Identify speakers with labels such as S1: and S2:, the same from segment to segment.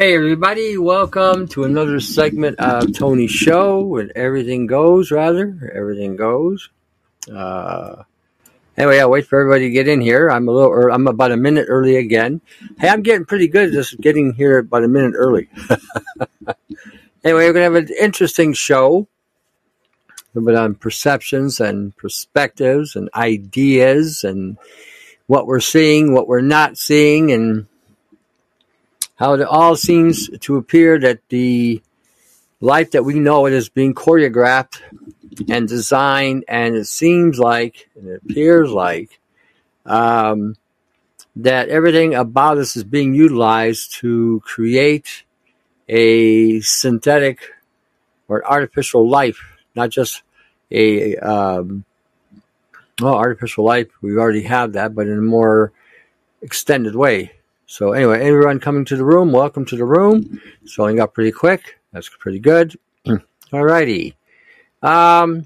S1: Hey everybody, welcome to another segment of Tony's show where everything goes. Anyway, I'll wait for everybody to get in here. I'm about a minute early again. Hey, I'm getting pretty good at just getting here about a minute early. Anyway, we're going to have an interesting show. A little bit on perceptions and perspectives and ideas and what we're seeing, what we're not seeing, and how it all seems to appear that the life that we know it is being choreographed and designed, and it seems like, and it appears like, that everything about us is being utilized to create a synthetic or an artificial life, not just a artificial life. We already have that, but in a more extended way. So anyway, everyone coming to the room, welcome to the room. It's filling up pretty quick. That's pretty good. All righty. I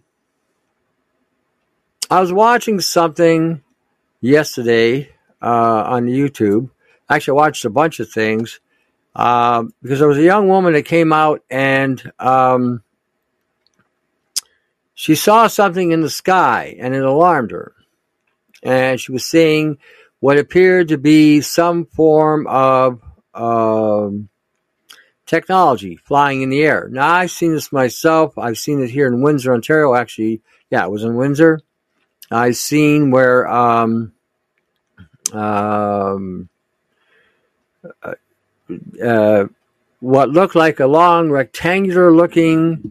S1: was watching something yesterday on YouTube. Actually, I watched a bunch of things because there was a young woman that came out and she saw something in the sky and it alarmed her. And she was seeing what appeared to be some form of technology flying in the air. Now, I've seen this myself. I've seen it here in Windsor, Ontario. Actually, yeah, it was in Windsor. I've seen where what looked like a long rectangular-looking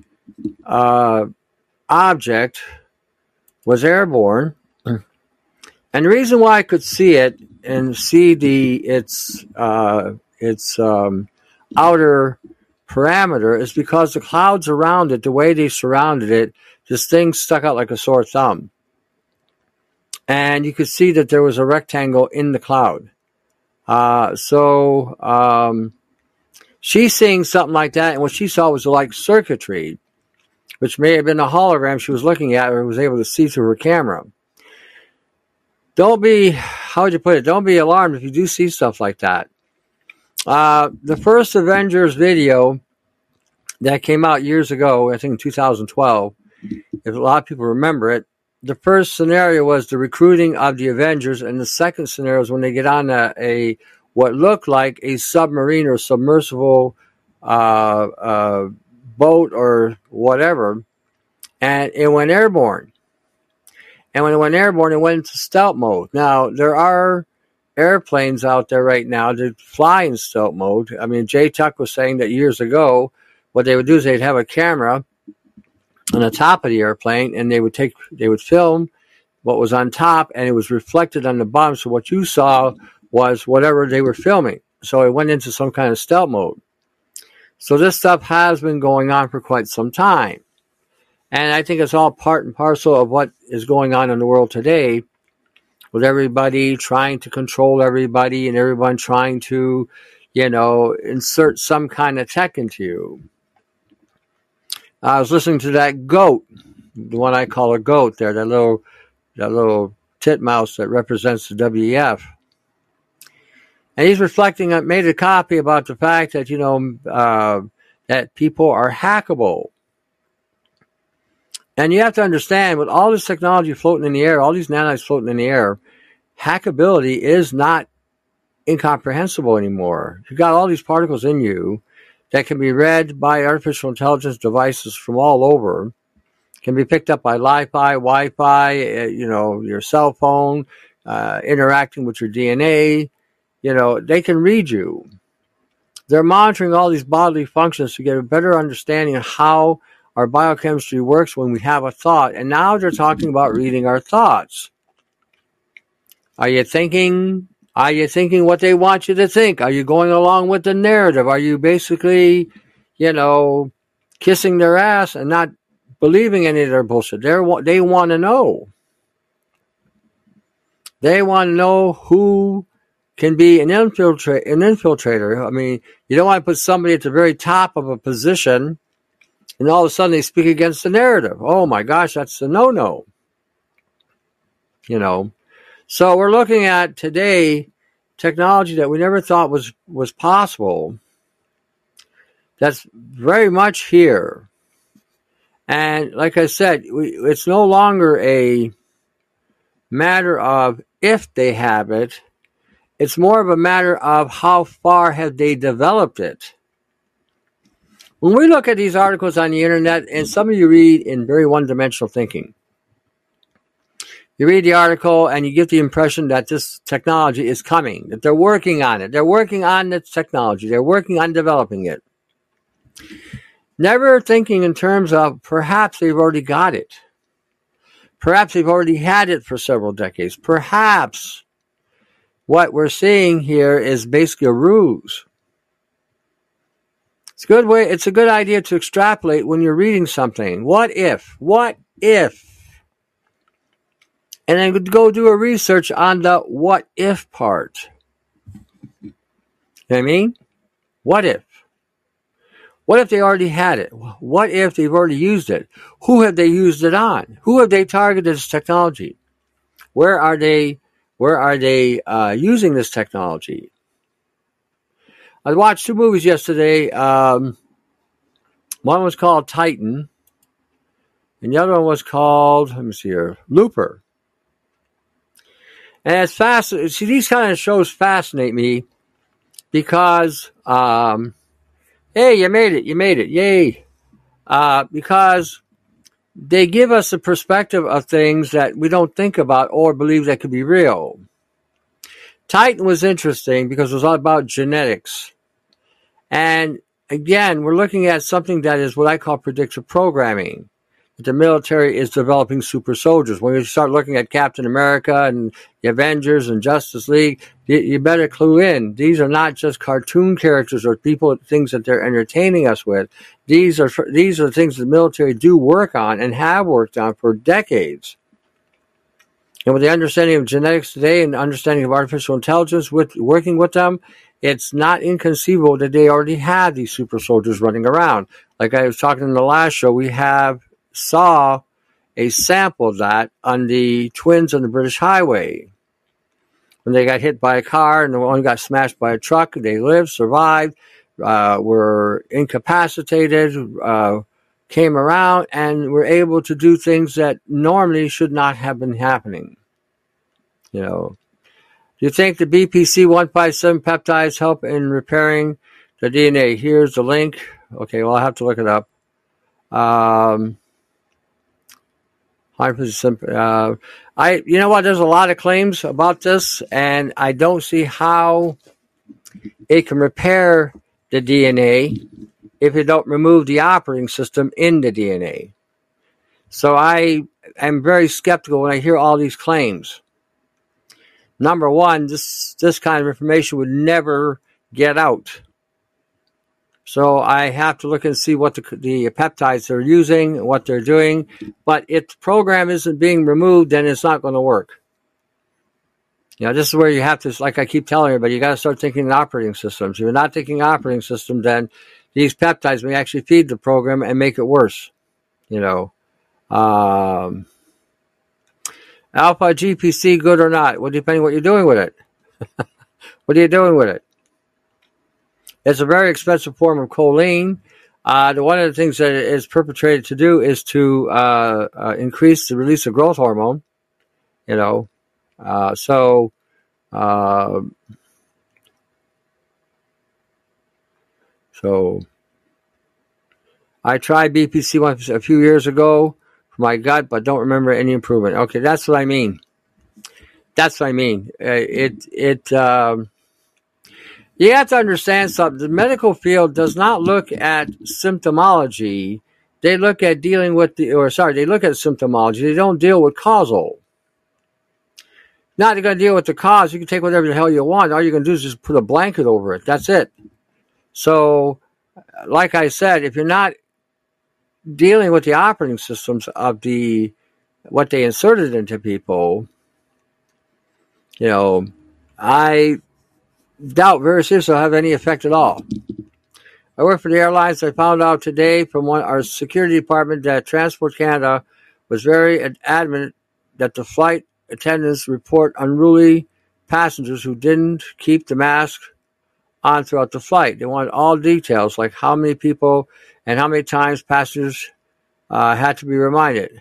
S1: object was airborne. And the reason why I could see it and see its outer parameter is because the clouds around it, the way they surrounded it, this thing stuck out like a sore thumb. And you could see that there was a rectangle in the cloud. So she's seeing something like that, and what she saw was like circuitry, which may have been a hologram she was looking at or was able to see through her camera. Don't be alarmed if you do see stuff like that. The first Avengers video that came out years ago, I think in 2012, if a lot of people remember it, the first scenario was the recruiting of the Avengers, and the second scenario is when they get on what looked like a submarine or submersible boat or whatever, and it went airborne. And when it went airborne, it went into stealth mode. Now, there are airplanes out there right now that fly in stealth mode. I mean, Jay Tuck was saying that years ago, what they would do is they'd have a camera on the top of the airplane, and they would film what was on top, and it was reflected on the bottom. So what you saw was whatever they were filming. So it went into some kind of stealth mode. So this stuff has been going on for quite some time. And I think it's all part and parcel of what is going on in the world today, with everybody trying to control everybody and everyone trying to, insert some kind of tech into you. I was listening to that goat, the one I call a goat there, that little titmouse that represents the WEF. And he's reflecting, made a copy about the fact that, that people are hackable. And you have to understand, with all this technology floating in the air, all these nanites floating in the air, hackability is not incomprehensible anymore. You've got all these particles in you that can be read by artificial intelligence devices from all over, can be picked up by Wi-Fi, your cell phone, interacting with your DNA. They can read you. They're monitoring all these bodily functions to get a better understanding of how our biochemistry works when we have a thought. And now they're talking about reading our thoughts. Are you thinking what they want you to think? Are you going along with the narrative? Are you basically, kissing their ass and not believing any of their bullshit? They want to know. They want to know who can be an infiltrator. I mean, you don't want to put somebody at the very top of a position and all of a sudden they speak against the narrative. Oh my gosh, that's a no-no. So we're looking at today technology that we never thought was possible. That's very much here. And like I said, it's no longer a matter of if they have it. It's more of a matter of how far have they developed it. When we look at these articles on the internet, and some of you read in very one-dimensional thinking, you read the article and you get the impression that this technology is coming, that they're working on it. They're working on this technology. They're working on developing it. Never thinking in terms of perhaps they've already got it. Perhaps they've already had it for several decades. Perhaps what we're seeing here is basically a ruse. It's a good idea to extrapolate when you're reading something. What if? What if? And then go do a research on the what if part. You know what I mean? What if? What if they already had it? What if they've already used it? Who have they used it on? Who have they targeted this technology? Where are they using this technology? I watched 2 movies yesterday. One was called Titan, and the other one was called, let me see here, Looper. And it's fascinating. See, these kind of shows fascinate me because, hey, you made it, yay. Because they give us a perspective of things that we don't think about or believe that could be real. Titan was interesting because it was all about genetics. And again, we're looking at something that is what I call predictive programming. The military is developing super soldiers. When you start looking at Captain America and the Avengers and Justice League, you better clue in. These are not just cartoon characters or things that they're entertaining us with. These are things the military do work on and have worked on for decades. And with the understanding of genetics today and understanding of artificial intelligence, working with them, it's not inconceivable that they already have these super soldiers running around. Like I was talking in the last show, we saw a sample of that on the twins on the British Highway. When they got hit by a car and one got smashed by a truck, they lived, survived, were incapacitated, came around, and were able to do things that normally should not have been happening. You know, do you think the BPC 157 peptides help in repairing the DNA? Here's the link. Okay, well, I'll have to look it up. 100%. You know what? There's a lot of claims about this, and I don't see how it can repair the DNA if you don't remove the operating system in the DNA. So I am very skeptical when I hear all these claims. Number one, this kind of information would never get out. So I have to look and see what the peptides they're using, what they're doing. But if the program isn't being removed, then it's not going to work. You know, this is where you have to, like I keep telling everybody, you got to start thinking in operating systems. If you're not thinking operating system, then these peptides may actually feed the program and make it worse. You know, alpha GPC, good or not? Well, depending on what you're doing with it. What are you doing with it? It's a very expensive form of choline. One of the things that it is perpetrated to do is to increase the release of growth hormone. You know, so I tried BPC once a few years ago for my gut, but don't remember any improvement. Okay, that's what I mean. That's what I mean. You have to understand something. The medical field does not look at symptomology. They look at they look at symptomology. They don't deal with causal. Now they're going to deal with the cause. You can take whatever the hell you want. All you're going to do is just put a blanket over it. That's it. So, like I said, if you're not dealing with the operating systems of what they inserted into people, you know, I doubt very seriously will have any effect at all. I work for the airlines. I found out today from our security department that Transport Canada was very adamant that the flight attendants report unruly passengers who didn't keep the mask on throughout the flight. They wanted all details, like how many people and how many times passengers had to be reminded.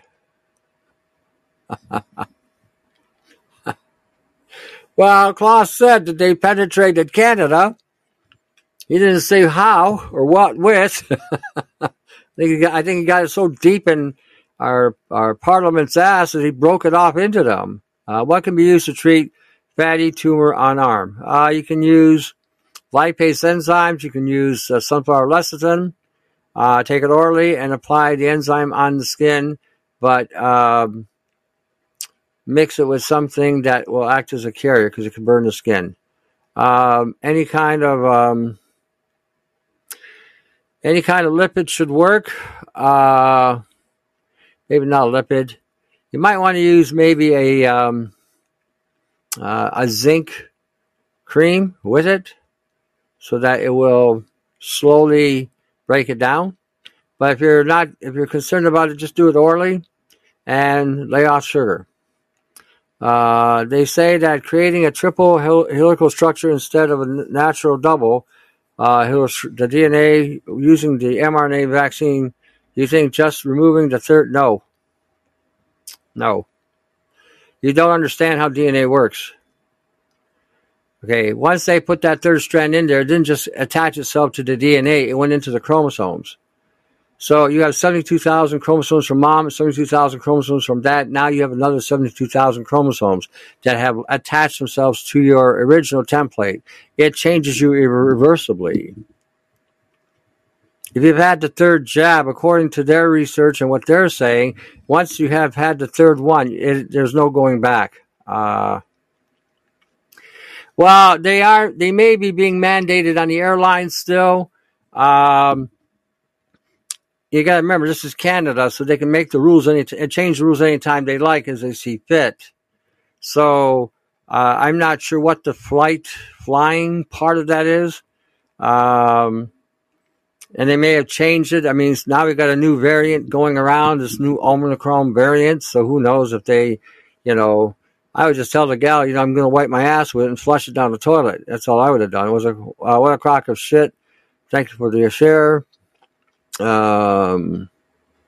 S1: Well, Klaus said that they penetrated Canada. He didn't say how or what with. I think he got it so deep in our parliament's ass that he broke it off into them. What can be used to treat fatty tumor on arm? You can use lipase enzymes. You can use sunflower lecithin. Take it orally and apply the enzyme on the skin, but mix it with something that will act as a carrier because it can burn the skin. Any kind of lipid should work. Maybe not a lipid. You might want to use maybe a zinc cream with it so that it will slowly break it down. But if you're concerned about it, just do it orally and lay off sugar. They say that creating a triple helical structure instead of a natural double, the DNA using the mRNA vaccine, do you think just removing the third? No. You don't understand how DNA works. Okay, once they put that third strand in there, it didn't just attach itself to the DNA, it went into the chromosomes. So you have 72,000 chromosomes from mom, 72,000 chromosomes from dad. Now you have another 72,000 chromosomes that have attached themselves to your original template. It changes you irreversibly. If you've had the third jab, according to their research and what they're saying, once you have had the third one, there's no going back. Well, they may be being mandated on the airlines still. You got to remember, this is Canada, so they can make the rules and change the rules anytime they like as they see fit. So I'm not sure what the flying part of that is. And they may have changed it. I mean, now we've got a new variant going around, this new Omicron variant. So who knows if they, I would just tell the gal, I'm going to wipe my ass with it and flush it down the toilet. That's all I would have done. It was what a crock of shit. Thank you for the share. No,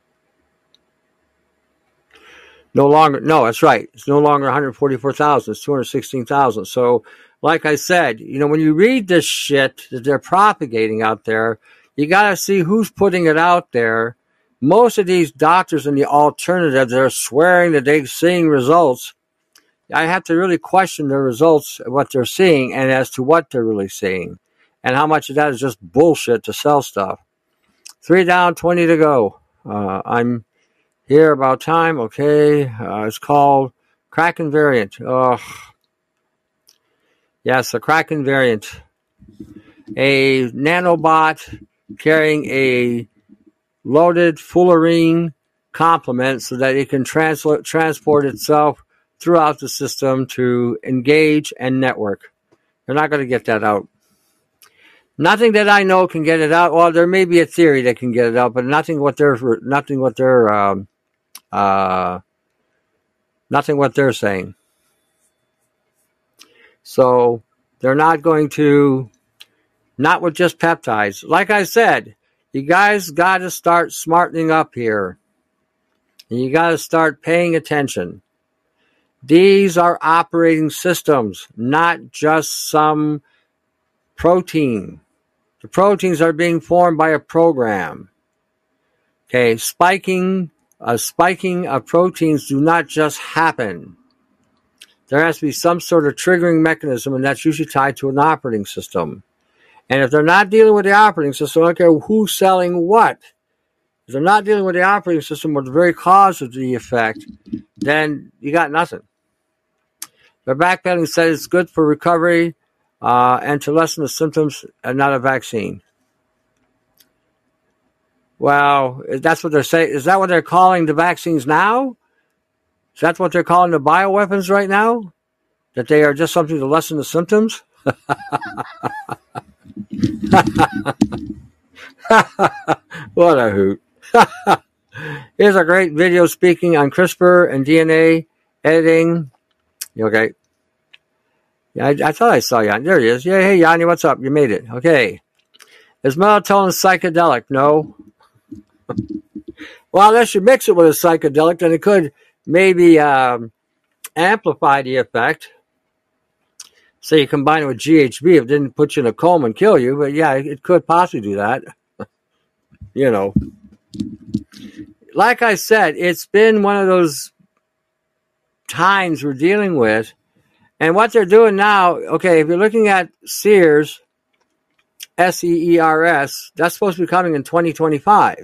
S1: that's right. It's no longer 144,000. It's 216,000. So, like I said, when you read this shit that they're propagating out there, you got to see who's putting it out there. Most of these doctors in the alternative, they're swearing that they're seeing results. I have to really question their results, what they're seeing, and as to what they're really seeing, and how much of that is just bullshit to sell stuff. 3 down, 20 to go. I'm here about time. Okay. It's called Kraken variant. Yes, the Kraken variant. A nanobot carrying a loaded fullerene complement so that it can transport itself throughout the system to engage and network. They're not going to get that out. Nothing that I know can get it out. Well, there may be a theory that can get it out, but nothing what they're saying. So they're not going to, not with just peptides. Like I said, you guys got to start smartening up here. And you got to start paying attention. These are operating systems, not just some protein. The proteins are being formed by a program. Okay, spiking of proteins do not just happen. There has to be some sort of triggering mechanism, and that's usually tied to an operating system. And if they're not dealing with the operating system, I don't care who's selling what. If they're not dealing with the operating system or the very cause of the effect, then you got nothing. The backpedaling said it's good for recovery and to lessen the symptoms and not a vaccine. Well, that's what they're saying. Is that what they're calling the vaccines now? Is that what they're calling the bioweapons right now? That they are just something to lessen the symptoms? What a hoot. Here's a great video speaking on CRISPR and DNA editing. Okay. Yeah, I thought I saw Yanni. There he is. Yeah, hey, Yanni, what's up? You made it. Okay. Is melatonin psychedelic? No. Well, unless you mix it with a psychedelic, then it could maybe amplify the effect. Say you combine it with GHB, if it didn't put you in a coma and kill you, but yeah, it could possibly do that. You know. Like I said, it's been one of those times we're dealing with. And what they're doing now, okay, if you're looking at Sears, SEERS, that's supposed to be coming in 2025.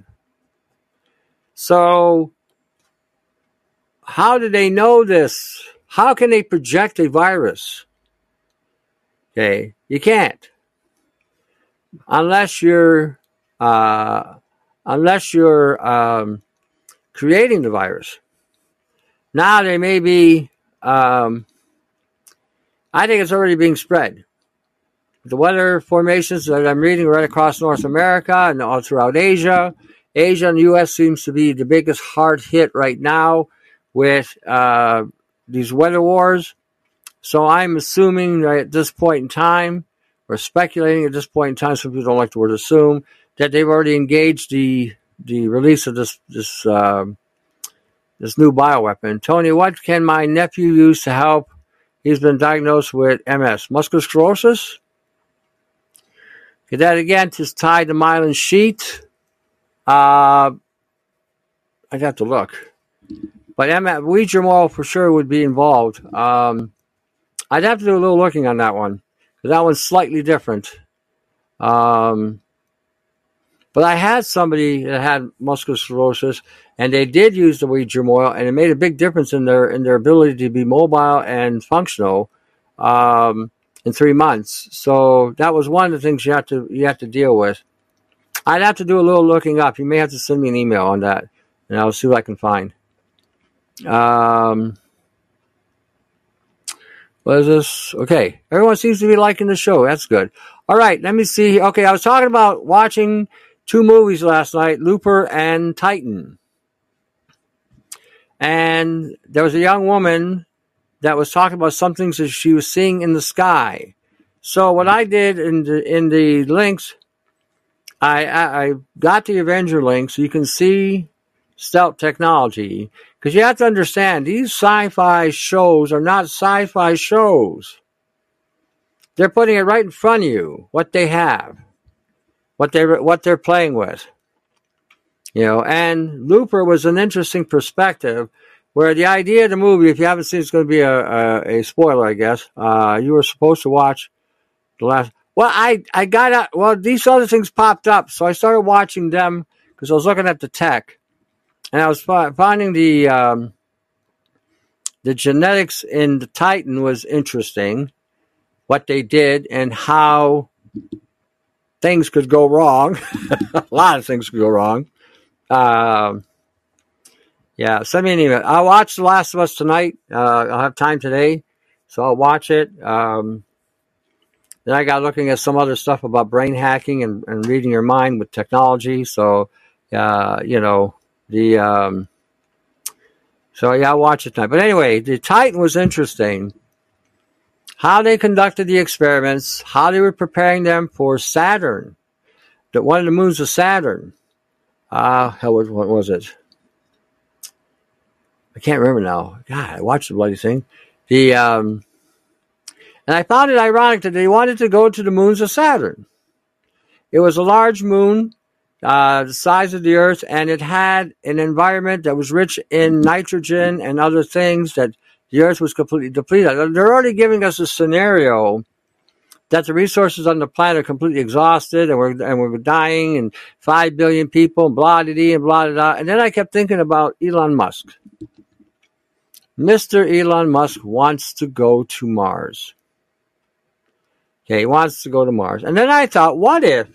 S1: So, how do they know this? How can they project a virus? Okay, you can't. Unless you're creating the virus. Now they may be, I think it's already being spread. The weather formations that I'm reading right across North America and all throughout Asia. Asia and the U.S. seems to be the biggest hard hit right now with these weather wars. So I'm assuming that at this point in time, or speculating at this point in time, some people don't like the word assume, that they've already engaged the release of this new bioweapon. Tony, what can my nephew use to help? He's been diagnosed with MS. Multiple sclerosis? Okay, that again, just tied the myelin sheet. I'd have to look. But Ouija oil for sure would be involved. I'd have to do a little looking on that one. Because that one's slightly different. But I had somebody that had multiple sclerosis, and they did use the Ouija oil, and it made a big difference in their ability to be mobile and functional in 3 months. So that was one of the things you have to deal with. I'd have to do a little looking up. You may have to send me an email on that, and I'll see what I can find. What is this? Okay, everyone seems to be liking the show. That's good. All right, let me see. Okay, I was talking about watching 2 movies last night, Looper and Titan. And there was a young woman that was talking about some things that she was seeing in the sky. So what I did in the links, I got the Avenger link so you can see stealth technology. Because you have to understand, these sci-fi shows are not sci-fi shows. They're putting it right in front of you, what they have, what they're playing with. And Looper was an interesting perspective where the idea of the movie, if you haven't seen it, it's going to be a spoiler, I guess. You were supposed to watch the last. Well, I got out. Well, these other things popped up, so I started watching them because I was looking at the tech, and I was finding the genetics in the Titan was interesting. What they did and how things could go wrong. A lot of things could go wrong. Yeah, send me an email. I'll watch The Last of Us tonight. I'll have time today, so I'll watch it. Then I got looking at some other stuff about brain hacking and reading your mind with technology. So, so yeah, I'll watch it tonight. But anyway, the Titan was interesting. How they conducted the experiments, how they were preparing them for Saturn, one of the moons of Saturn. What was it? I can't remember now. God, I watched the bloody thing. And I found it ironic that they wanted to go to the moons of Saturn. It was a large moon, the size of the Earth, and it had an environment that was rich in nitrogen and other things that the Earth was completely depleted. They're already giving us a scenario that the resources on the planet are completely exhausted, and we're dying, and 5 billion people, and blah, and blah, blah. And then I kept thinking about Elon Musk. Mr. Elon Musk wants to go to Mars. Okay, he wants to go to Mars. And then I thought, what if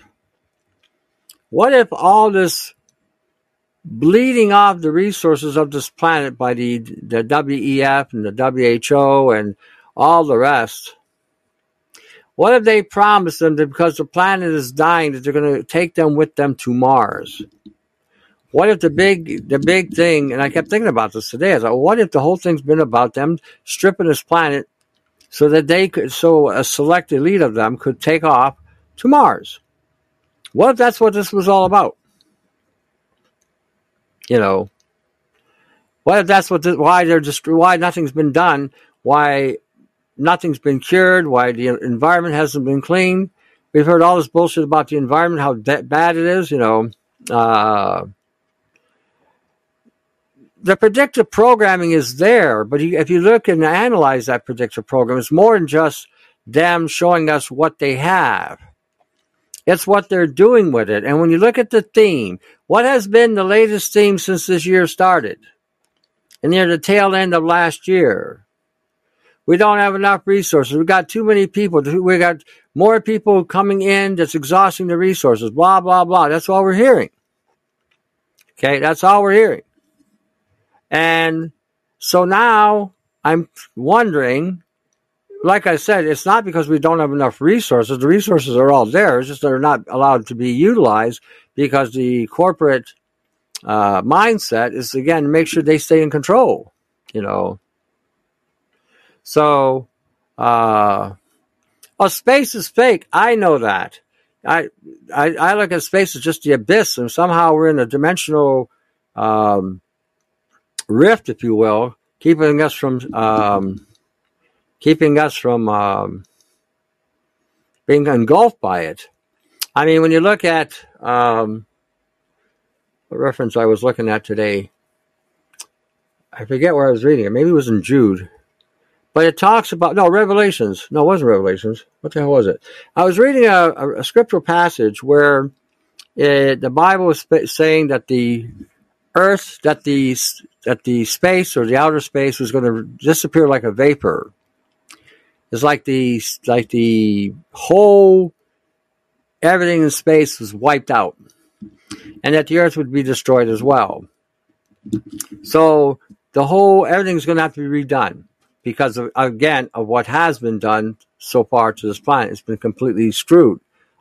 S1: all this bleeding off the resources of this planet by the WEF and the WHO and all the rest, what if they promised them that because the planet is dying that they're going to take them with them to Mars? What if the big thing, and I kept thinking about this today, I thought, what if the whole thing's been about them stripping this planet so that a select elite of them could take off to Mars. What if that's what this was all about? What if that's why nothing's been done, why nothing's been cured, why the environment hasn't been cleaned? We've heard all this bullshit about the environment, how bad it is, The predictive programming is there, but if you look and analyze that predictive program, it's more than just them showing us what they have. It's what they're doing with it. And when you look at the theme, what has been the latest theme since this year started? And near the tail end of last year. We don't have enough resources. We've got too many people. We got more people coming in that's exhausting the resources. Blah, blah, blah. That's all we're hearing. Okay, that's all we're hearing. And so now I'm wondering, like I said, it's not because we don't have enough resources. The resources are all there. It's just they're not allowed to be utilized because the corporate mindset is, again, to make sure they stay in control, So, space is fake. I know that. I look at space as just the abyss, and somehow we're in a dimensional rift, if you will, keeping us from being engulfed by it. I mean, when you look at the reference I was looking at today, I forget where I was reading it. Maybe it was in Jude. But it talks about, Revelations. No, it wasn't Revelations. What the hell was it? I was reading a scriptural passage where the Bible is saying that the earth, that the space or the outer space was going to disappear like a vapor. It's like the whole, everything in space was wiped out. And that the earth would be destroyed as well. So everything's going to have to be redone. Because of what has been done so far to this planet. It's been completely screwed.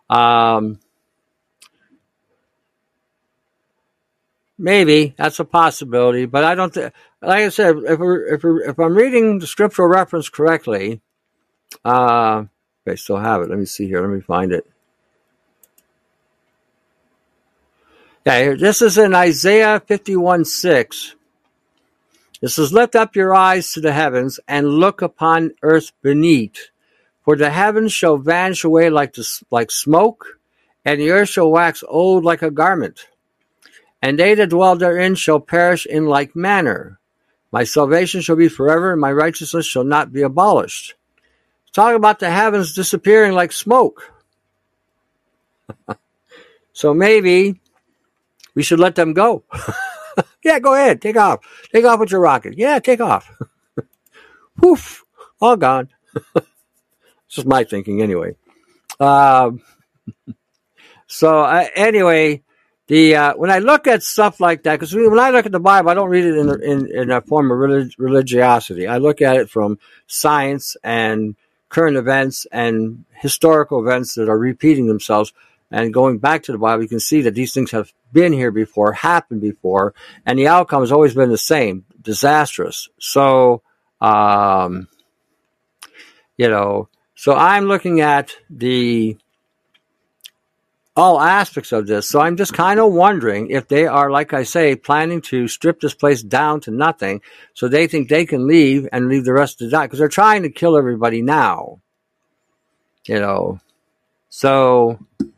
S1: Maybe that's a possibility, but I don't. Like I said, if I'm reading the scriptural reference correctly, I still have it. Let me see here. Let me find it. Yeah, this is in Isaiah 51:6. It says, "Lift up your eyes to the heavens and look upon earth beneath, for the heavens shall vanish away like smoke, and the earth shall wax old like a garment. And they that dwell therein shall perish in like manner. My salvation shall be forever, and my righteousness shall not be abolished." Talk about the heavens disappearing like smoke. So maybe we should let them go. Yeah, go ahead. Take off. Take off with your rocket. Yeah, take off. Woof. All gone. It's just my thinking anyway. Anyway, when I look at stuff like that, because when I look at the Bible, I don't read it in a form of religiosity. I look at it from science and current events and historical events that are repeating themselves. And going back to the Bible, you can see that these things have been here before, happened before, and the outcome has always been the same, disastrous. So, so I'm looking at all aspects of this. So I'm just kind of wondering if they are, like I say, planning to strip this place down to nothing, so they think they can leave and leave the rest to die, because they're trying to kill everybody now. So.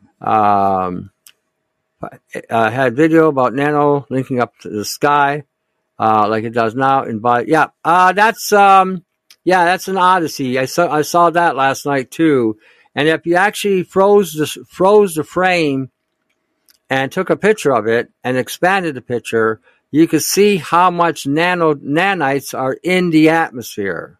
S1: I had video about Nano linking up to the sky, like it does now. That's an odyssey. I saw that last night too. And if you actually froze the frame and took a picture of it and expanded the picture, you could see how much nanites are in the atmosphere.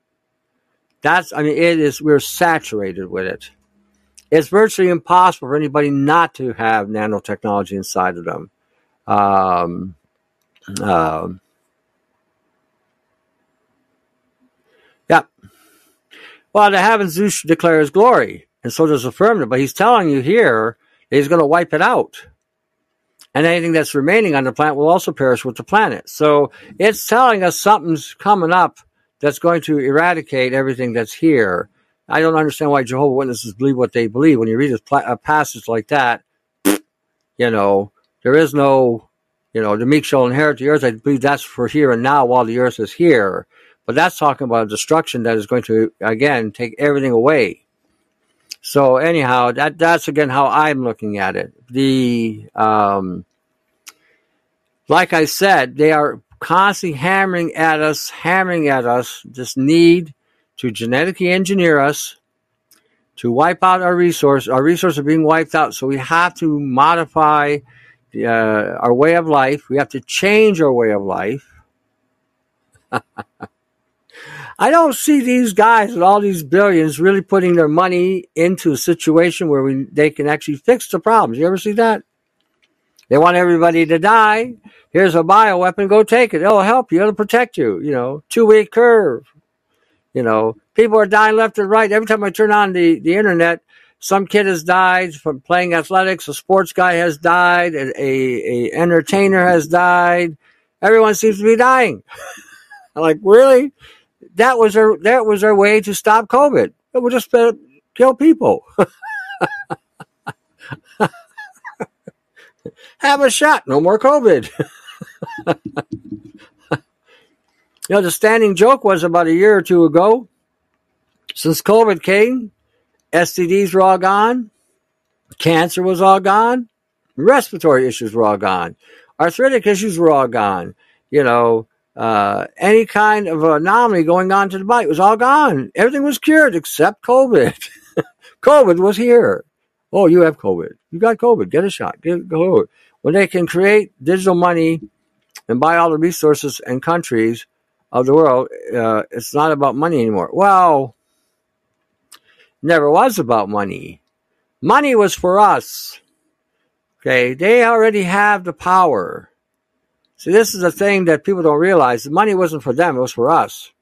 S1: We're saturated with it. It's virtually impossible for anybody not to have nanotechnology inside of them. Yeah. Well, the heavens Zeus declares glory, and so does the firmament. But he's telling you here that he's going to wipe it out. And anything that's remaining on the planet will also perish with the planet. So it's telling us something's coming up that's going to eradicate everything that's here. I don't understand why Jehovah's Witnesses believe what they believe. When you read a passage like that, there is no, the meek shall inherit the earth. I believe that's for here and now while the earth is here. But that's talking about destruction that is going to, again, take everything away. So anyhow, that's again how I'm looking at it. Like I said, they are constantly hammering at us this need to genetically engineer us, to wipe out our resources. Our resources are being wiped out, so we have to modify our way of life. We have to change our way of life. I don't see these guys with all these billions really putting their money into a situation where they can actually fix the problems. You ever see that? They want everybody to die. Here's a bioweapon. Go take it. It'll help you. It'll protect you. 2-week curve. People are dying left and right. Every time I turn on the internet, some kid has died from playing athletics. A sports guy has died. A entertainer has died. Everyone seems to be dying. I'm like, really? That was their way to stop COVID. It would just kill people. Have a shot. No more COVID. The standing joke was about a year or two ago, since COVID came, STDs were all gone, cancer was all gone, respiratory issues were all gone, arthritic issues were all gone, any kind of anomaly going on to the body was all gone. Everything was cured except COVID. COVID was here. Oh, you have COVID. You got COVID. Get a shot. Get COVID. When they can create digital money and buy all the resources and countries of the world, it's not about money anymore. Well, never was about money. Money was for us. Okay, they already have the power. See, this is the thing that people don't realize. The money wasn't for them, it was for us.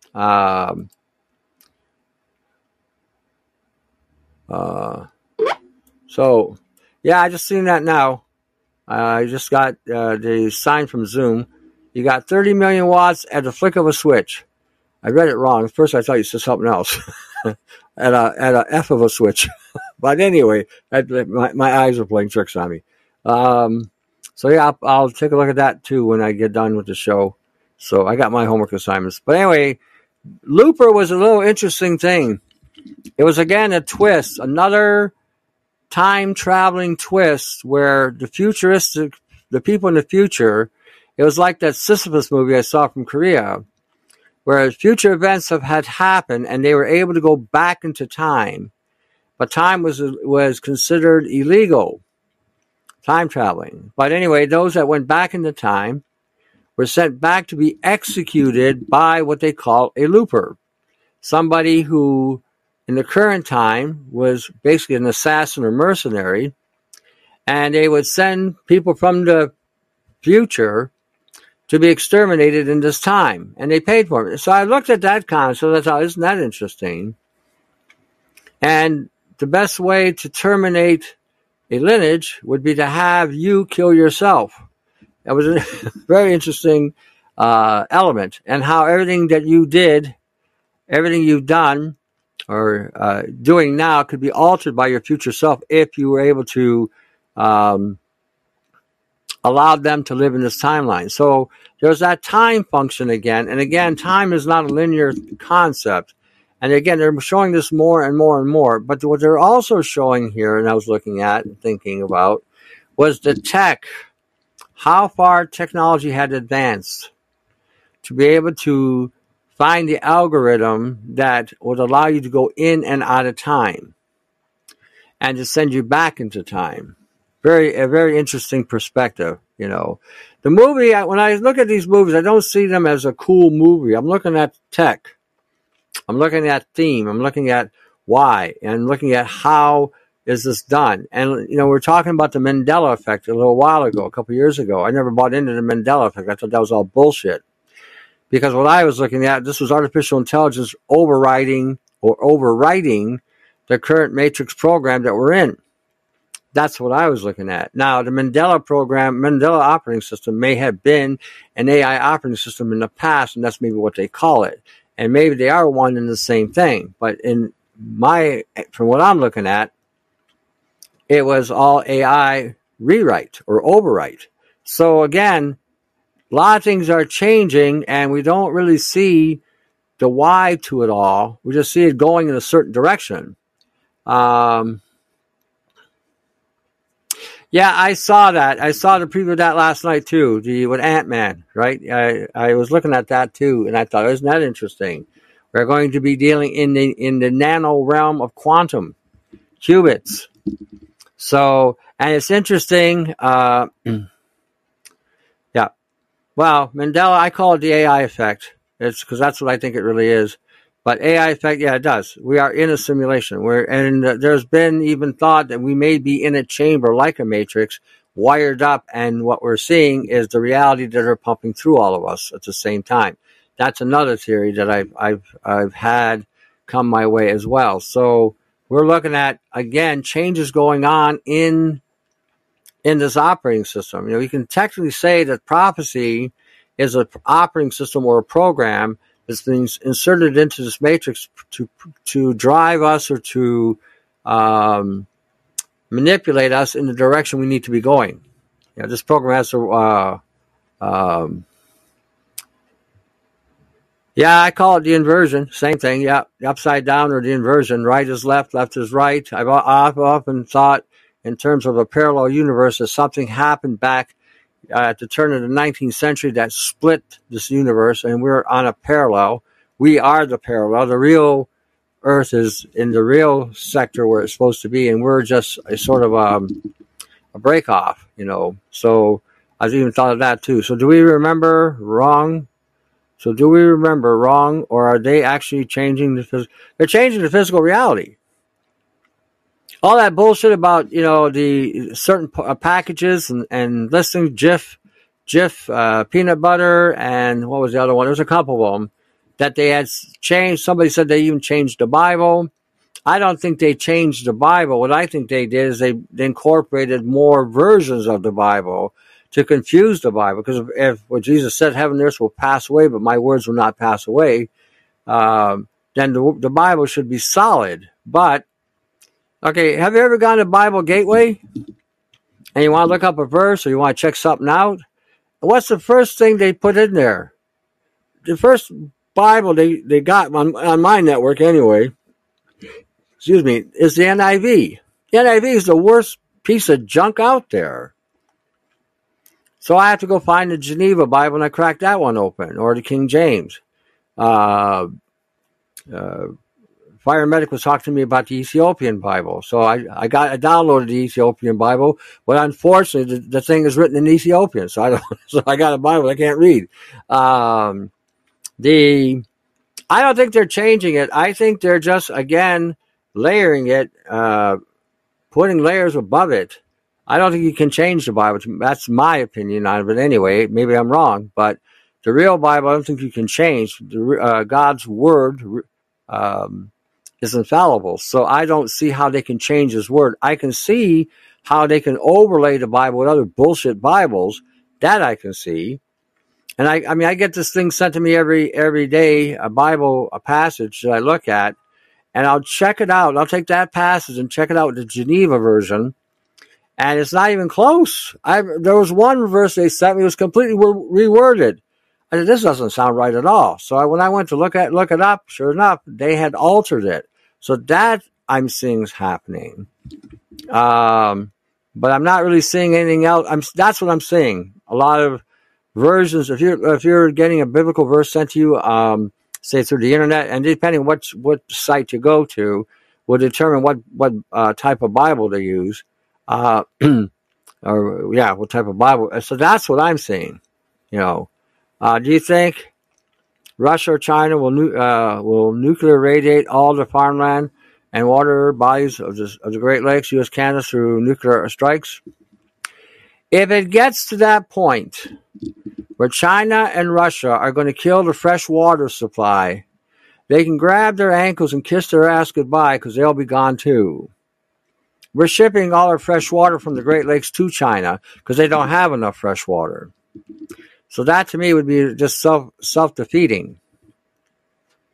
S1: So, yeah, I just seen that now. I just got the sign from Zoom. You got 30 million watts at the flick of a switch. I read it wrong. At first I thought you said something else. at a F of a switch. But anyway, my eyes are playing tricks on me. So yeah, I'll take a look at that too when I get done with the show. So I got my homework assignments. But anyway, Looper was a little interesting thing. It was again a twist, another time-traveling twist where the people in the future, it was like that Sisyphus movie I saw from Korea, where future events had happened and they were able to go back into time. But time was considered illegal, time traveling. But anyway, those that went back into time were sent back to be executed by what they call a looper, somebody who in the current time was basically an assassin or mercenary, and they would send people from the future to be exterminated in this time, and they paid for it. So I looked at that concept, I thought, isn't that interesting? And the best way to terminate a lineage would be to have you kill yourself. That was a very interesting element, and how everything that you did, everything you've done, or doing now could be altered by your future self if you were able to allow them to live in this timeline. So there's that time function again. And again, time is not a linear concept. And again, they're showing this more and more and more. But what they're also showing here, and I was looking at and thinking about, was the tech, how far technology had advanced to be able to find the algorithm that would allow you to go in and out of time and to send you back into time. A very interesting perspective, The movie, when I look at these movies, I don't see them as a cool movie. I'm looking at tech. I'm looking at theme. I'm looking at why. And I'm looking at how is this done. And, we're talking about the Mandela effect a little while ago, a couple years ago. I never bought into the Mandela effect. I thought that was all bullshit. Because what I was looking at, this was artificial intelligence overwriting the current matrix program that we're in. That's what I was looking at. Now, the Mandela operating system may have been an AI operating system in the past, and that's maybe what they call it. and maybe they are one and the same thing. But from what I'm looking at, it was all AI rewrite or overwrite. So again, a lot of things are changing, and we don't really see the why to it all. We just see it going in a certain direction. Yeah, I saw that. I saw the preview of that last night too. With Ant-Man, right? I was looking at that too, and I thought, isn't that interesting? We're going to be dealing in the nano realm of quantum qubits. So, and it's interesting. Yeah. Well, Mandela, I call it the AI effect. It's because that's what I think it really is. But AI effect, yeah, it does. We are in a simulation. There's been even thought that we may be in a chamber like a matrix, wired up, and what we're seeing is the reality that are pumping through all of us at the same time. That's another theory that I've had come my way as well. So we're looking at, again, changes going on in this operating system. You can technically say that prophecy is an operating system or a program that's been inserted into this matrix to drive us or to manipulate us in the direction we need to be going. This program has to. I call it the inversion. Same thing. Yeah, the upside down or the inversion. Right is left, left is right. I've often thought in terms of a parallel universe that something happened back at the turn of the 19th century that split this universe, and we're on a parallel. We are the parallel. The real Earth is in the real sector where it's supposed to be, and we're just a sort of a break off, So I've even thought of that too. So do we remember wrong? Or are they actually changing they're changing the physical reality? All that bullshit about, the certain packages and listing Jif, peanut butter, and what was the other one? There was a couple of them that they had changed. Somebody said they even changed the Bible. I don't think they changed the Bible. What I think they did is they incorporated more versions of the Bible to confuse the Bible. Because if what Jesus said, heaven and earth will pass away, but my words will not pass away, then the Bible should be solid. But okay, have you ever gone to Bible Gateway and you want to look up a verse or you want to check something out? What's the first thing they put in there? The first Bible they got on my network anyway, is the NIV. The NIV is the worst piece of junk out there. So I have to go find the Geneva Bible and I crack that one open, or the King James. Fire Medic was talking to me about the Ethiopian Bible. So I downloaded the Ethiopian Bible, but unfortunately the thing is written in Ethiopian. So I got a Bible I can't read. I don't think they're changing it. I think they're just, again, layering it, putting layers above it. I don't think you can change the Bible. That's my opinion on it anyway. Maybe I'm wrong, but the real Bible, I don't think you can change. God's word is infallible. So I don't see how they can change his word. I can see how they can overlay the Bible with other bullshit Bibles. That I can see. And I get this thing sent to me every day, a passage that I look at, and I'll check it out. I'll take that passage and check it out with the Geneva version, and it's not even close. There was one verse they sent me, it was completely reworded. I said, this doesn't sound right at all. So when I went to look it up, sure enough, they had altered it. So that I'm seeing is happening. But I'm not really seeing anything else. That's what I'm seeing. A lot of versions. If you're getting a biblical verse sent to you, say through the internet, and depending what site you go to, will determine what type of Bible they use, what type of Bible. So that's what I'm seeing. Do you think Russia or China will nuclear radiate all the farmland and water bodies of the Great Lakes, U.S., Canada, through nuclear strikes? If it gets to that point where China and Russia are going to kill the fresh water supply, they can grab their ankles and kiss their ass goodbye because they'll be gone too. We're shipping all our fresh water from the Great Lakes to China because they don't have enough fresh water. So that to me would be just self-defeating.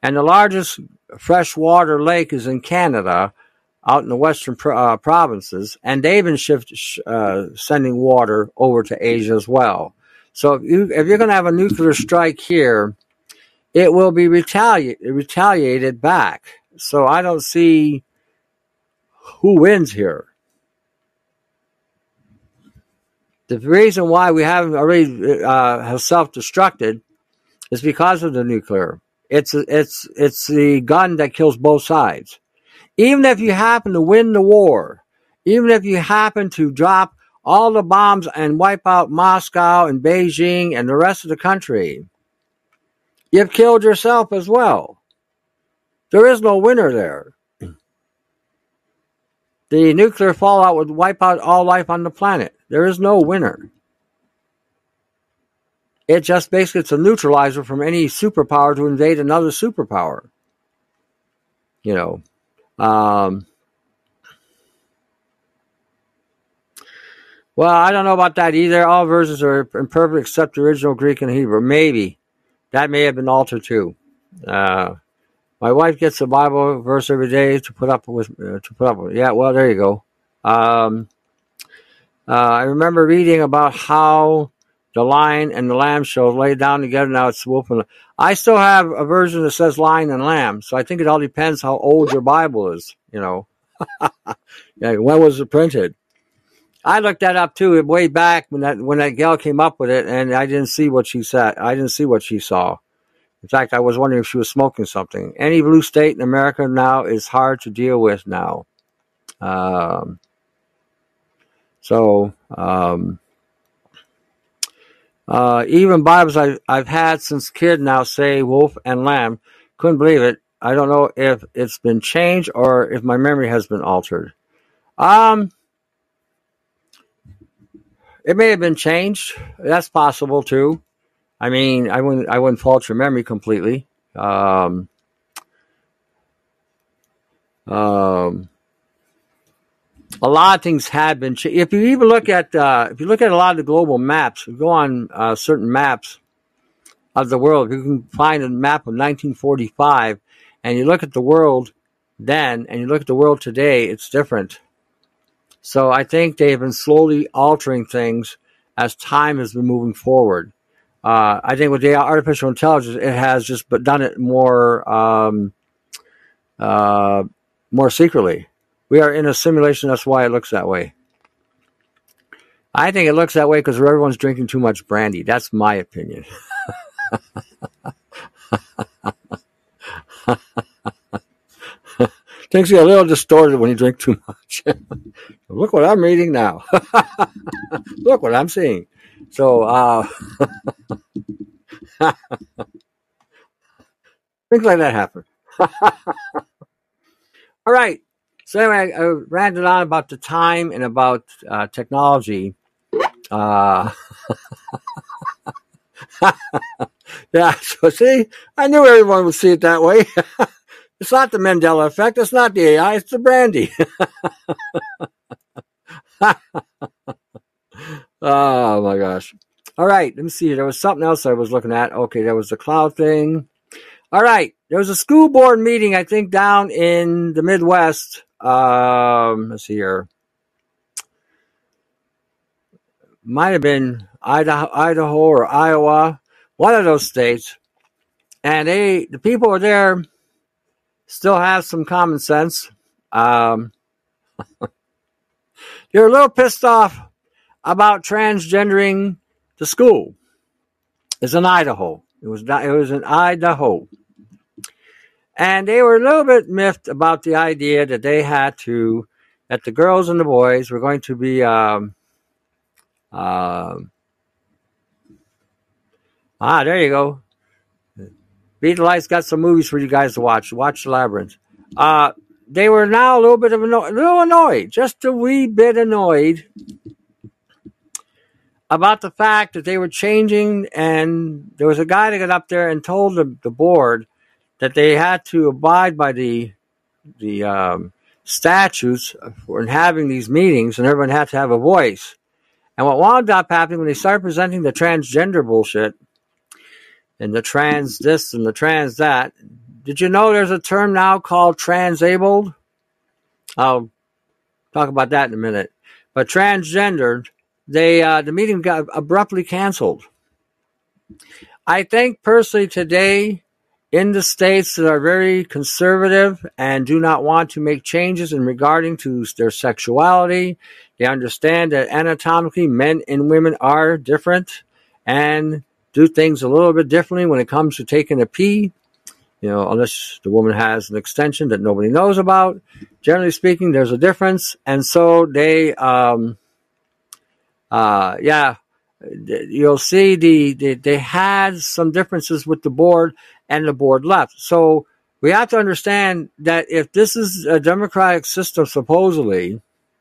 S1: And the largest freshwater lake is in Canada, out in the western provinces, and they've been sending water over to Asia as well. So if you're going to have a nuclear strike here, it will be retaliated back. So I don't see who wins here. The reason why we haven't already have self-destructed is because of the nuclear. It's the gun that kills both sides. Even if you happen to win the war, even if you happen to drop all the bombs and wipe out Moscow and Beijing and the rest of the country, you've killed yourself as well. There is no winner there. The nuclear fallout would wipe out all life on the planet. There is no winner. It just basically it's a neutralizer from any superpower to invade another superpower. You know. Well, I don't know about that either. All versions are imperfect except the original Greek and Hebrew. Maybe. That may have been altered too. My wife gets the Bible verse every day to put up with. Yeah, well, there you go. I remember reading about how the lion and the lamb shall lay down together. Now it's wolf and lamb. I still have a version that says lion and lamb, so I think it all depends how old your Bible is. You know, yeah, when was it printed? I looked that up too, way back when that gal came up with it, and I didn't see what she said. I didn't see what she saw. In fact, I was wondering if she was smoking something. Any blue state in America now is hard to deal with now. Even Bibles I've had since kid now say wolf and lamb. Couldn't believe it. I don't know if it's been changed or if my memory has been altered. It may have been changed. That's possible too. I mean, I wouldn't fault your memory completely. A lot of things have been changed. If you look at a lot of the global maps, go on certain maps of the world. You can find a map of 1945, and you look at the world then, and you look at the world today. It's different. So I think they've been slowly altering things as time has been moving forward. I think with the artificial intelligence, it has just done it more secretly. We are in a simulation. That's why it looks that way. I think it looks that way because everyone's drinking too much brandy. That's my opinion. Things get a little distorted when you drink too much. Look what I'm reading now. Look what I'm seeing. So, things like that happen. All right. So anyway, I ranted on about the time and about technology. Yeah, so see, I knew everyone would see it that way. It's not the Mandela effect. It's not the AI. It's the brandy. Oh, my gosh. All right. Let me see. There was something else I was looking at. Okay, there was the cloud thing. All right. There was a school board meeting, I think, down in the Midwest. Let's see here. Might have been Idaho or Iowa. One of those states. And the people were there still have some common sense. They're a little pissed off about transgendering the school. It's in Idaho. It was in Idaho. And they were a little bit miffed about the idea that they had to, that the girls and the boys were going to be, there you go. Beat the Lights got some movies for you guys to watch. Watch The Labyrinth. They were now a little annoyed, just a wee bit annoyed about the fact that they were changing, and there was a guy that got up there and told the board that they had to abide by the statutes for having these meetings, and everyone had to have a voice. And what wound up happening when they started presenting the transgender bullshit, and the trans this and the trans that, Did you know there's a term now called transabled? I'll talk about that in a minute. But transgendered, the meeting got abruptly canceled. I think personally today, in the states that are very conservative and do not want to make changes in regarding to their sexuality, they understand that anatomically men and women are different and do things a little bit differently when it comes to taking a pee. Unless the woman has an extension that nobody knows about. Generally speaking, there's a difference. And so they, you'll see they had some differences with the board, and the board left. So we have to understand that if this is a democratic system, supposedly,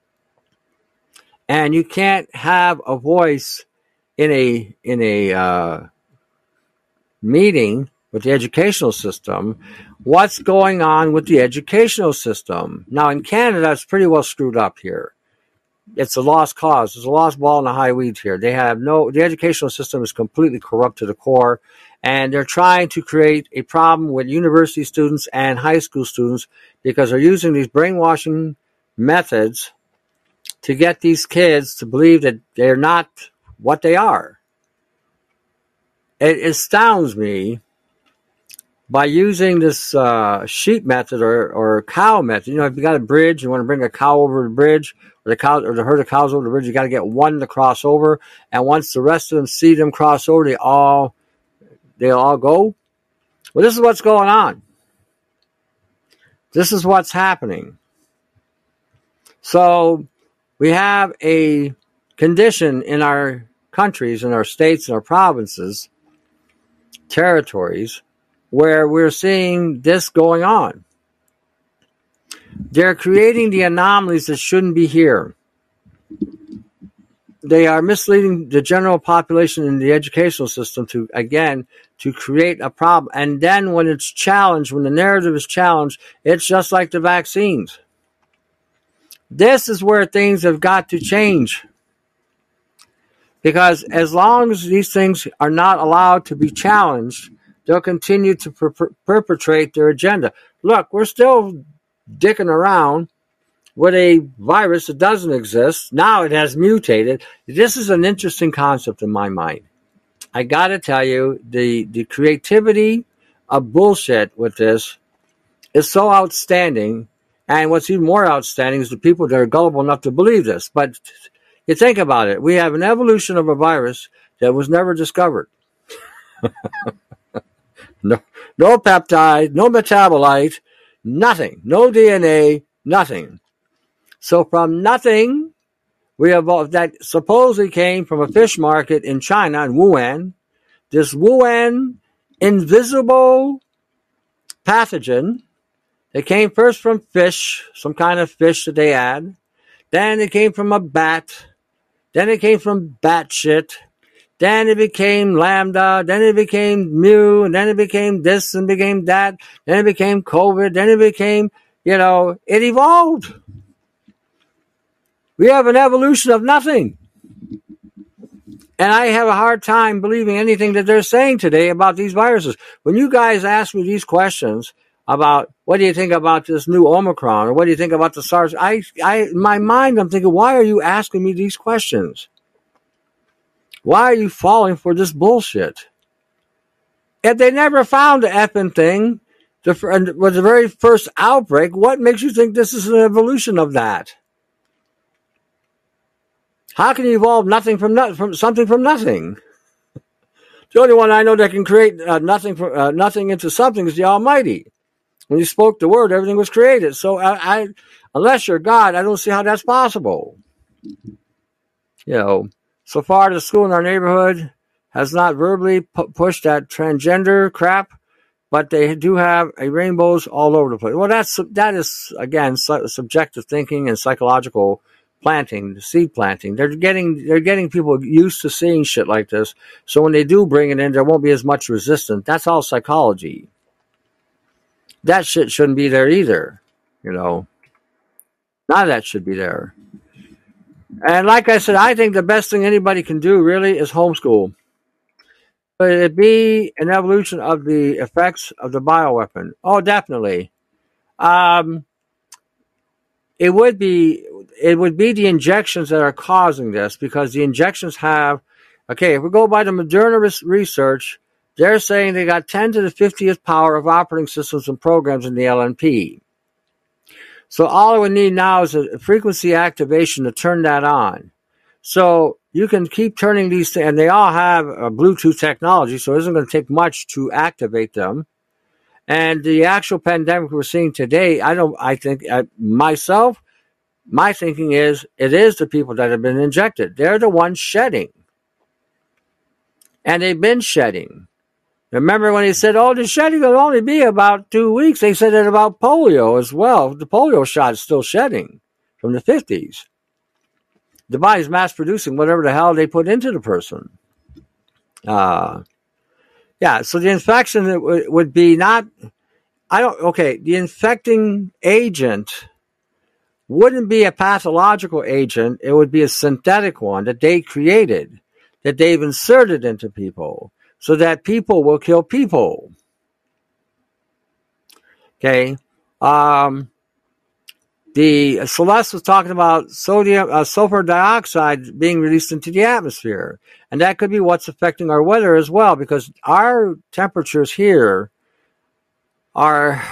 S1: and you can't have a voice in a meeting with the educational system, what's going on with the educational system? Now, in Canada, it's pretty well screwed up here. It's a lost cause. There's a lost ball in the high weeds here. The educational system is completely corrupt to the core, and they're trying to create a problem with university students and high school students because they're using these brainwashing methods to get these kids to believe that they're not what they are. It astounds me. By using this sheep method or cow method, if you got a bridge, you want to bring a cow over the bridge, or the herd of cows over the bridge, you got to get one to cross over. And once the rest of them see them cross over, they'll all go. Well, this is what's going on. This is what's happening. So we have a condition in our countries, in our states, in our provinces, territories, where we're seeing this going on. They're creating the anomalies that shouldn't be here. They are misleading the general population in the educational system to create a problem. And then when it's challenged, when the narrative is challenged, it's just like the vaccines. This is where things have got to change. Because as long as these things are not allowed to be challenged, they'll continue to perpetrate their agenda. Look, we're still dicking around with a virus that doesn't exist. Now it has mutated. This is an interesting concept in my mind. I got to tell you, the creativity of bullshit with this is so outstanding. And what's even more outstanding is the people that are gullible enough to believe this. But you think about it. We have an evolution of a virus that was never discovered. No peptide, no metabolite, nothing. No DNA, nothing. So from nothing, we evolved. That supposedly came from a fish market in China, in Wuhan. This Wuhan invisible pathogen, it came first from fish, some kind of fish that they had. Then it came from a bat. Then it came from bat shit. Then it became lambda. Then it became mu. And then it became this and became that. Then it became COVID. Then it became, it evolved. We have an evolution of nothing. And I have a hard time believing anything that they're saying today about these viruses. When you guys ask me these questions about what do you think about this new Omicron or what do you think about the SARS, in my mind, I'm thinking, why are you asking me these questions? Why are you falling for this bullshit? If they never found the effing thing, was the very first outbreak, what makes you think this is an evolution of that? How can you evolve something from nothing? The only one I know that can create nothing into something is the Almighty. When He spoke the word, everything was created. So unless you're God, I don't see how that's possible. So far the school in our neighborhood has not verbally pushed that transgender crap, but they do have rainbows all over the place. Well, that is again subjective thinking and psychological planting, seed planting. They're getting people used to seeing shit like this. So when they do bring it in, there won't be as much resistance. That's all psychology. That shit shouldn't be there either. None of that should be there. And like I said, I think the best thing anybody can do really is homeschool. Would it be an evolution of the effects of the bioweapon? Oh, definitely. Um, it would be. It would be the injections that are causing this, because the injections have. Okay, if we go by the Moderna research, they're saying they got 10 to the 50th power of operating systems and programs in the LNP. So all it would need now is a frequency activation to turn that on. So you can keep turning these things, and they all have Bluetooth technology, so it isn't going to take much to activate them. And the actual pandemic we're seeing today, I think myself, my thinking is it is the people that have been injected. They're the ones shedding. And they've been shedding. Remember when he said, oh, the shedding will only be about 2 weeks? They said that about polio as well. The polio shot is still shedding from the 50s. The body's mass producing whatever the hell they put into the person. So the infection would be not, the infecting agent wouldn't be a pathological agent. It would be a synthetic one that they created, that they've inserted into people, so that people will kill people. Okay. The Celeste was talking about sulfur dioxide being released into the atmosphere. And that could be what's affecting our weather as well, because our temperatures here are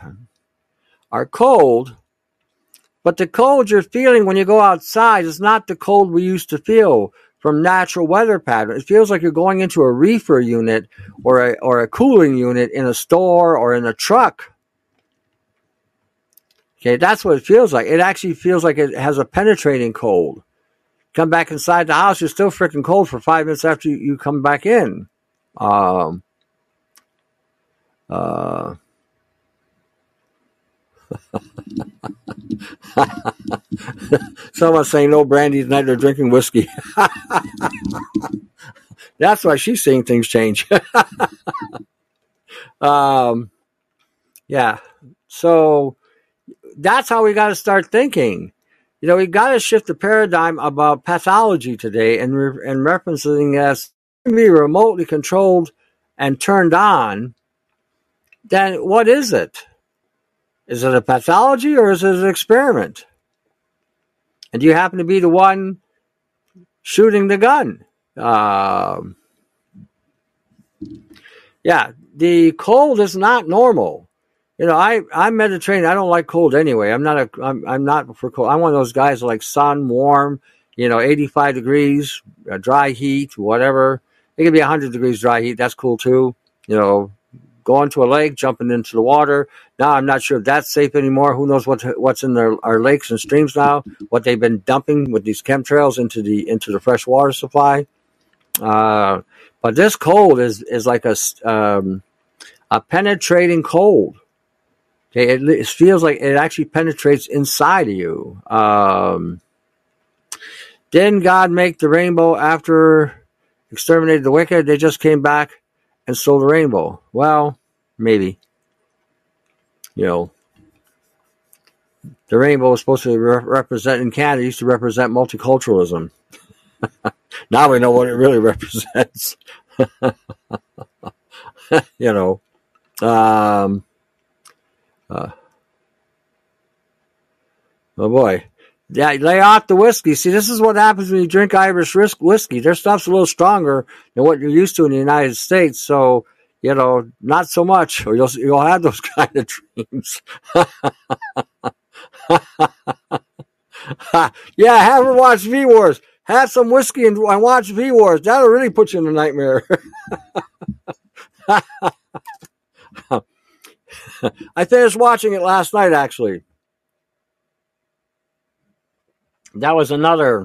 S1: cold, but the cold you're feeling when you go outside is not the cold we used to feel from natural weather patterns. It feels like you're going into a reefer unit or a cooling unit in a store or in a truck. Okay, that's what it feels like. It actually feels like it has a penetrating cold. Come back inside the house, you're still freaking cold for 5 minutes after you come back in. Someone's saying no brandy tonight, they're drinking whiskey. That's why she's seeing things change. So that's how we got to start thinking. We got to shift the paradigm about pathology today and referencing as be remotely controlled and turned on. Then what is it? Is it a pathology or is it an experiment? And do you happen to be the one shooting the gun? The cold is not normal. I'm Mediterranean. I don't like cold anyway. I'm not for cold. I'm one of those guys that like sun, warm, 85 degrees, dry heat, whatever. It could be 100 degrees dry heat. That's cool too. Going to a lake, jumping into the water. Now I'm not sure if that's safe anymore. Who knows what's in our lakes and streams now? What they've been dumping with these chemtrails into the fresh water supply. But this cold is like a penetrating cold. Okay, it feels like it actually penetrates inside of you. Didn't God make the rainbow after exterminated the wicked? They just came back and stole the rainbow. Well, maybe. The rainbow was supposed to represent, in Canada, used to represent multiculturalism. Now we know what it really represents. Oh boy. Yeah, lay off the whiskey. See, this is what happens when you drink Irish whiskey. Their stuff's a little stronger than what you're used to in the United States. So, not so much, or you'll have those kind of dreams. Yeah, have her watch V-Wars. Have some whiskey and watch V-Wars. That'll really put you in a nightmare. I finished watching it last night, actually. That was another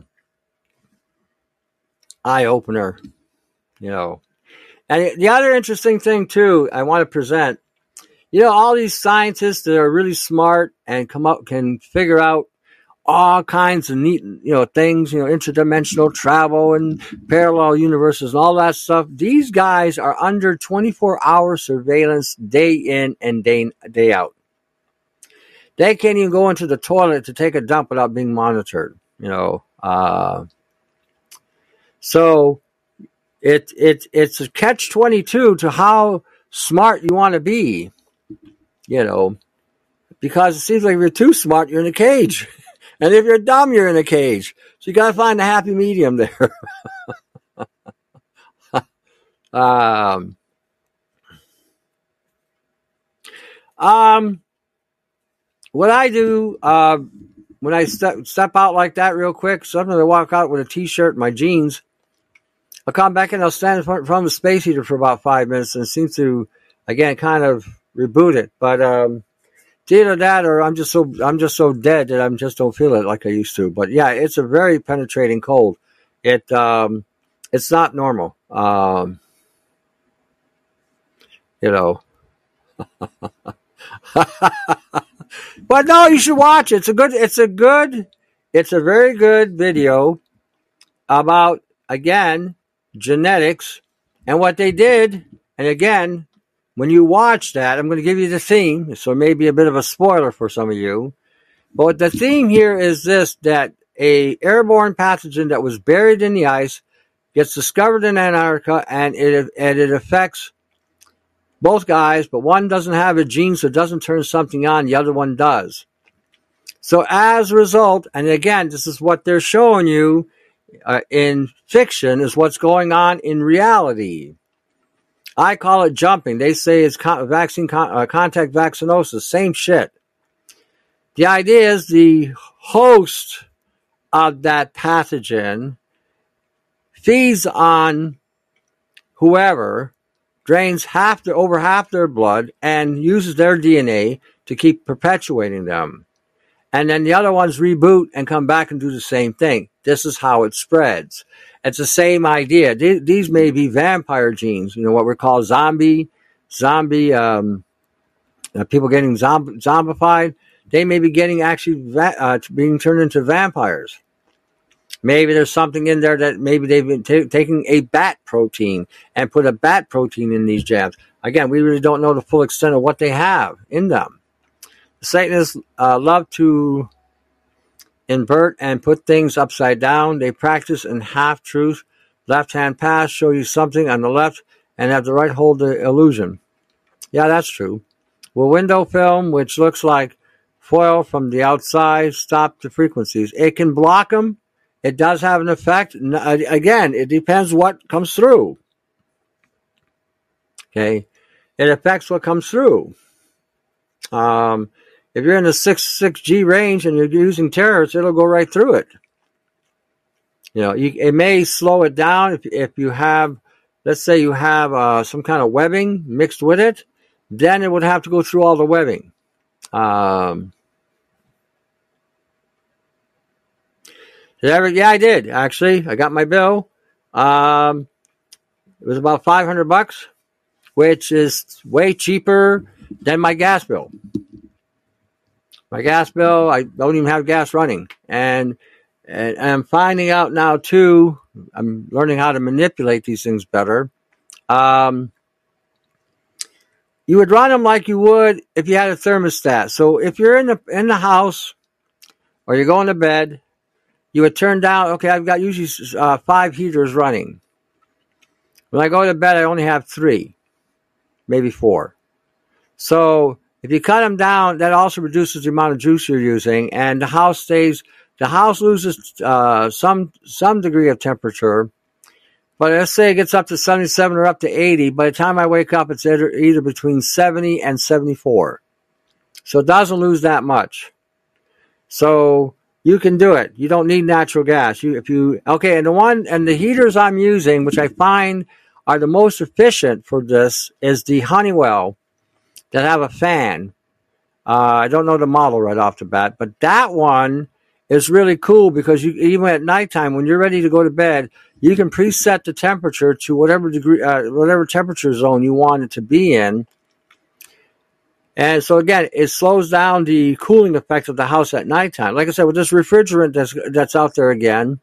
S1: eye-opener, And the other interesting thing, too, I want to present, all these scientists that are really smart and can figure out all kinds of neat, things, interdimensional travel and parallel universes and all that stuff. These guys are under 24-hour surveillance day in and day out. They can't even go into the toilet to take a dump without being monitored, So It's a catch-22 to how smart you want to be, because it seems like if you're too smart, you're in a cage. And if you're dumb, you're in a cage. So you got to find a happy medium there. What I do when I step out like that real quick, sometimes I walk out with a t-shirt and my jeans. I'll come back and I'll stand in front of the space heater for about 5 minutes and it seems to, again, kind of reboot it. But either that or I'm just so dead that I just don't feel it like I used to. But yeah, it's a very penetrating cold. It's not normal. But no, you should watch it. It's a very good video about, again, genetics and what they did. And again, when you watch that, I'm going to give you the theme, so it may be a bit of a spoiler for some of you. But the theme here is this, that a airborne pathogen that was buried in the ice gets discovered in Antarctica, and it affects both guys, but one doesn't have a gene, so it doesn't turn something on, the other one does. So as a result, and again, this is what they're showing you in fiction, is what's going on in reality. I call it jumping. They say it's contact vaccinosis. Same shit. The idea is the host of that pathogen feeds on whoever, drains over half their blood, and uses their DNA to keep perpetuating them. And then the other ones reboot and come back and do the same thing. This is how it spreads. It's the same idea. These may be vampire genes, what we call zombie, people getting zombified. They may be getting actually being turned into vampires. Maybe there's something in there that maybe they've been taking a bat protein and put a bat protein in these jabs. Again, we really don't know the full extent of what they have in them. The Satanists love to invert and put things upside down. They practice in half-truth. Left-hand pass, show you something on the left, and have the right hold the illusion. Yeah, that's true. Will window film, which looks like foil from the outside, stop the frequencies? It can block them. It does have an effect. Again, it depends what comes through. Okay? It affects what comes through. If you're in the 6G range and you're using terahertz, it'll go right through it. It may slow it down if you have, let's say you have some kind of webbing mixed with it, then it would have to go through all the webbing. Yeah, I did, actually. I got my bill. It was about $500, which is way cheaper than my gas bill. My gas bill, I don't even have gas running. And I'm finding out now, too, I'm learning how to manipulate these things better. You would run them like you would if you had a thermostat. So if you're in the house or you're going to bed, you would turn down, okay, I've got usually 5 heaters running. When I go to bed, I only have 3, maybe 4. So if you cut them down, that also reduces the amount of juice you're using, and the house loses some degree of temperature. But let's say it gets up to 77 or up to 80. By the time I wake up, it's either between 70 and 74. So it doesn't lose that much. So you can do it. You don't need natural gas. And the heaters I'm using, which I find are the most efficient for this, is the Honeywell that have a fan. I don't know the model right off the bat, but that one is really cool because even at nighttime, when you're ready to go to bed, you can preset the temperature to whatever temperature zone you want it to be in. And so again, it slows down the cooling effect of the house at nighttime. Like I said, with this refrigerant that's out there again,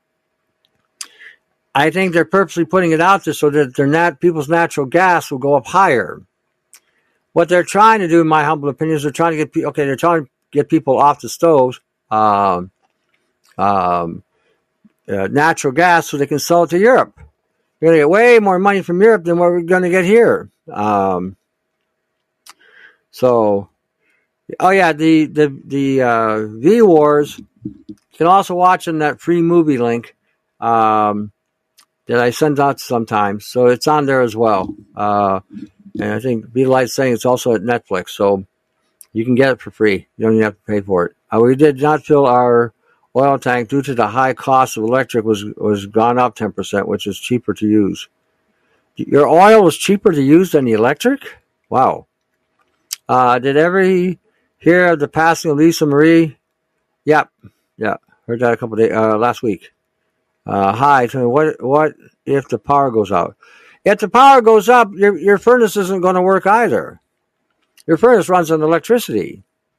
S1: I think they're purposely putting it out there so that people's natural gas will go up higher. What they're trying to do, in my humble opinion, is they're trying to get people off the stoves, natural gas, so they can sell it to Europe. You're going to get way more money from Europe than what we're going to get here. So, oh yeah, the V Wars. You can also watch in that free movie link that I send out sometimes. So it's on there as well. And I think Be Light saying it's also at Netflix. So you can get it for free. You don't even have to pay for it. We did not fill our oil tank due to the high cost of electric was gone up 10%, which is cheaper to use. Your oil was cheaper to use than the electric? Wow. Did every hear of the passing of Lisa Marie? Yep. Yeah. Heard that a couple days last week. Hi. What if the power goes out? If the power goes up, your furnace isn't going to work either. Your furnace runs on electricity.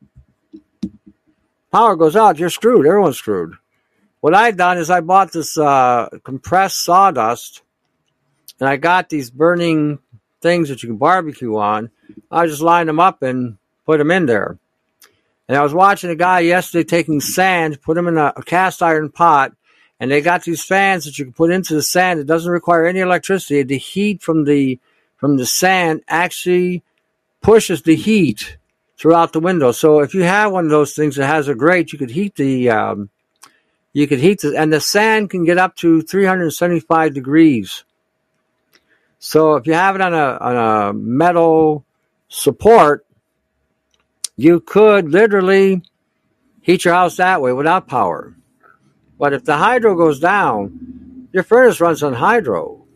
S1: Power goes out, you're screwed. Everyone's screwed. What I've done is I bought this compressed sawdust, and I got these burning things that you can barbecue on. I just lined them up and put them in there. And I was watching a guy yesterday taking sand, put them in a cast iron pot, and they got these fans that you can put into the sand. It doesn't require any electricity. The heat from the sand actually pushes the heat throughout the window. So if you have one of those things that has a grate, you could heat and the sand can get up to 375 degrees. So if you have it on a metal support, you could literally heat your house that way without power. But if the hydro goes down, your furnace runs on hydro.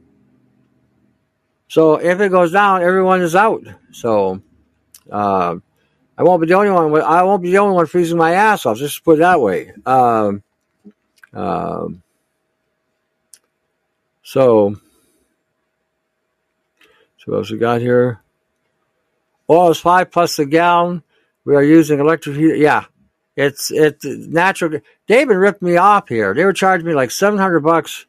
S1: So if it goes down, everyone is out. So I won't be the only one. I won't be the only one freezing my ass off. Just put it that way. So what else we got here? Oil is $5 a gallon. We are using electric heater. Yeah, it's natural. They even ripped me off here. They were charging me like $700.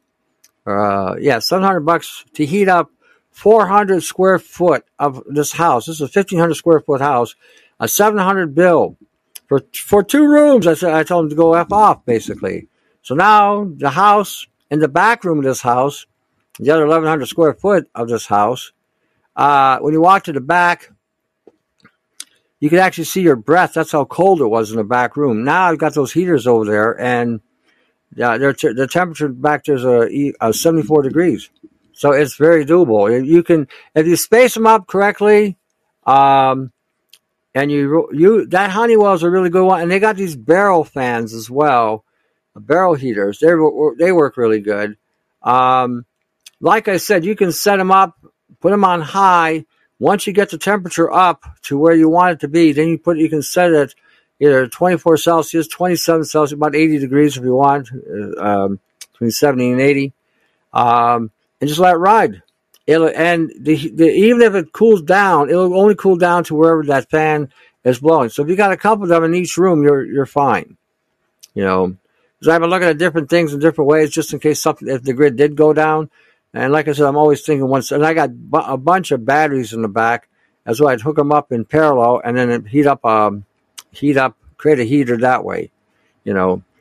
S1: $700 to heat up 400 square foot of this house. This is a 1,500 square foot house. A $700 bill for 2 rooms. I told them to go F off, basically. So now the house and the back room of this house, the other 1,100 square foot of this house, when you walk to the back, you could actually see your breath. That's how cold it was in the back room. Now I've got those heaters over there, and the temperature back there is 74 degrees. So it's very doable. You can, if you space them up correctly, and that Honeywell is a really good one, and they got these barrel fans as well, barrel heaters. They work really good. Like I said, you can set them up, put them on high. Once you get the temperature up to where you want it to be, then you can set it either 24 Celsius, 27 Celsius, about 80 degrees if you want, between 70 and 80. And just let it ride. Even if it cools down, it'll only cool down to wherever that fan is blowing. So if you got a couple of them in each room, you're fine. Because I've been looking at different things in different ways, just in case if the grid did go down. And like I said, I'm always thinking once, and I got a bunch of batteries in the back, as well. I'd hook them up in parallel, and then heat up, create a heater that way. Heat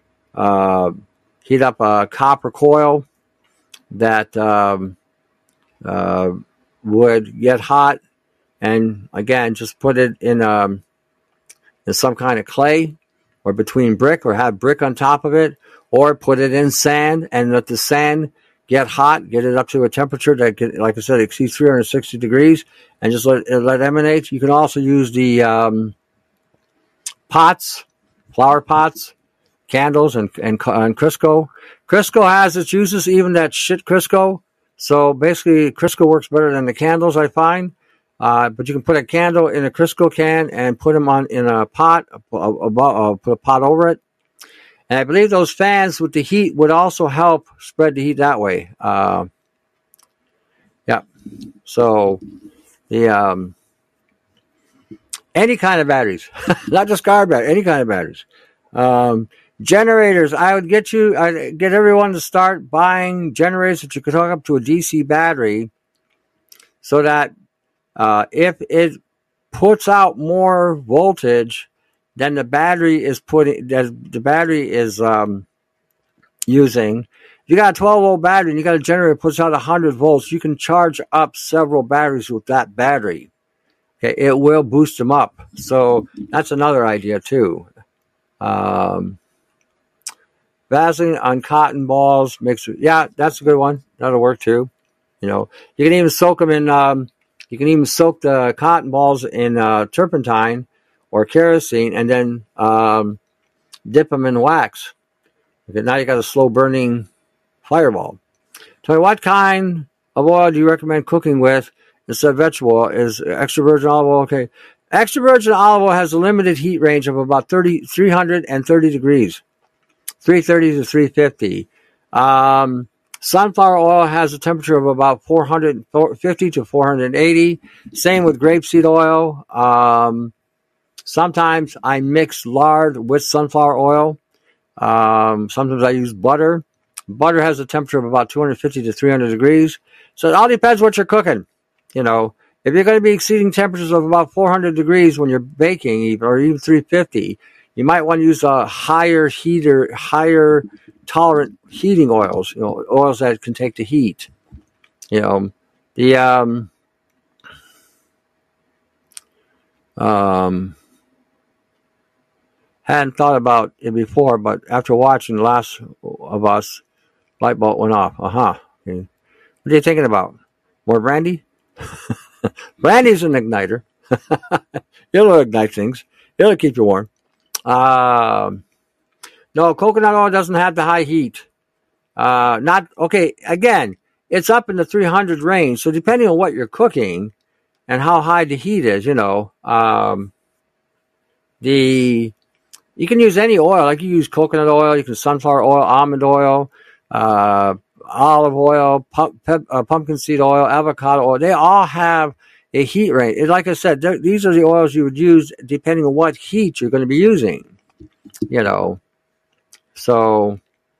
S1: up a copper coil that would get hot, and again, just put it in some kind of clay, or between brick, or have brick on top of it, or put it in sand, and let the sand get hot, get it up to a temperature that, like I said, exceeds 360 degrees, and just let it emanate. You can also use the pots, flower pots, candles, and Crisco. Crisco has its uses, even that shit Crisco. So basically, Crisco works better than the candles, I find. But you can put a candle in a Crisco can and put them in a pot, put a pot over it. And I believe those fans with the heat would also help spread the heat that way. So the any kind of batteries, not just car batteries, any kind of batteries. Generators, I'd get everyone to start buying generators that you could hook up to a DC battery, so that if it puts out more voltage than the battery is using, you got a 12-volt battery and you got a generator that puts out 100 volts, you can charge up several batteries with that battery. Okay, it will boost them up. So that's another idea too. Vaseline on cotton balls makes it. Yeah, that's a good one. That'll work too. You can even soak them in. You can even soak the cotton balls in turpentine or kerosene, and then dip them in wax. Okay, now you got a slow burning fireball. Tell me, what kind of oil do you recommend cooking with instead of vegetable oil? Is extra virgin olive oil okay? Extra virgin olive oil has a limited heat range of about 330 degrees, 330 to 350. Sunflower oil has a temperature of about 450 to 480. Same with grapeseed oil. Sometimes I mix lard with sunflower oil. Sometimes I use butter. Butter has a temperature of about 250 to 300 degrees. So it all depends what you're cooking. If you're going to be exceeding temperatures of about 400 degrees when you're baking, or even 350, you might want to use a higher tolerant heating oils, oils that can take the heat. Hadn't thought about it before, but after watching The Last of Us, light bulb went off. Okay. What are you thinking about? More brandy? Brandy's an igniter. It'll ignite things. It'll keep you warm. No, coconut oil doesn't have the high heat. Again, it's up in the 300 range. So depending on what you're cooking and how high the heat is, you can use any oil. Like you use coconut oil, you can sunflower oil, almond oil, olive oil, pumpkin seed oil, avocado oil. They all have a heat range. Like I said, these are the oils you would use depending on what heat you're going to be using. So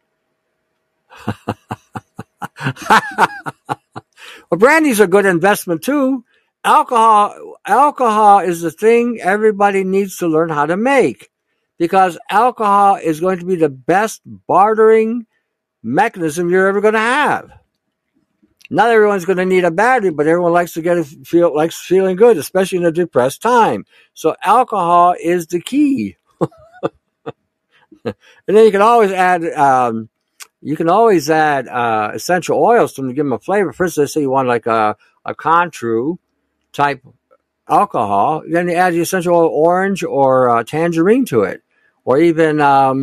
S1: well, brandy's a good investment too. Alcohol is the thing everybody needs to learn how to make, because alcohol is going to be the best bartering mechanism you're ever going to have. Not everyone's going to need a battery, but everyone likes to likes feeling good, especially in a depressed time. So alcohol is the key. And then you can always add essential oils to them to give them a flavor. For instance, say you want like a Cointreau type alcohol, then you add the essential oil orange or tangerine to it, or even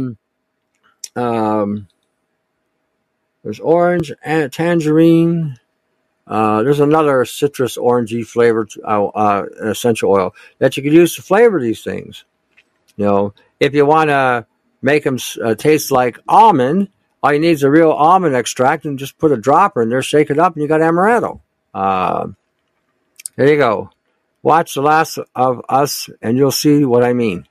S1: there's orange and tangerine. There's another citrus orangey flavored essential oil that you can use to flavor these things. If you want to make them taste like almond, all you need is a real almond extract and just put a dropper in there, shake it up, and you got amaretto. There you go. Watch The Last of Us, and you'll see what I mean.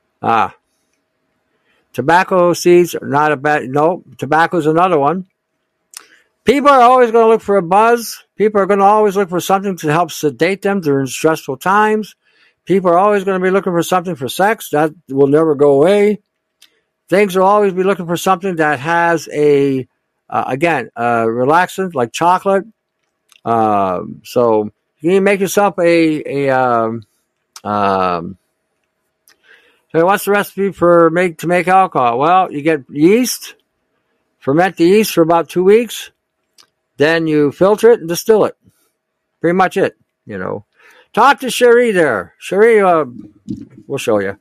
S1: Tobacco seeds are not a bad. No, tobacco is another one. People are always going to look for a buzz. People are going to always look for something to help sedate them during stressful times. People are always going to be looking for something for sex. That will never go away. Things will always be looking for something that has a relaxant like chocolate. So you can make yourself so what's the recipe to make alcohol? Well, you get yeast, ferment the yeast for about 2 weeks, then you filter it and distill it. Pretty much it, Talk to Cherie there. Cherie, we'll show you.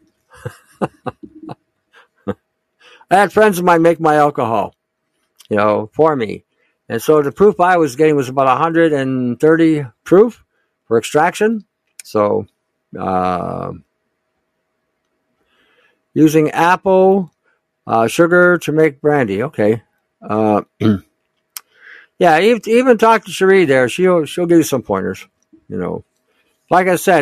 S1: I had friends of mine make my alcohol, for me. And so the proof I was getting was about 130 proof for extraction. So, using apple sugar to make brandy. Okay. Yeah, even talk to Cherie there. She'll give you some pointers. Like I said,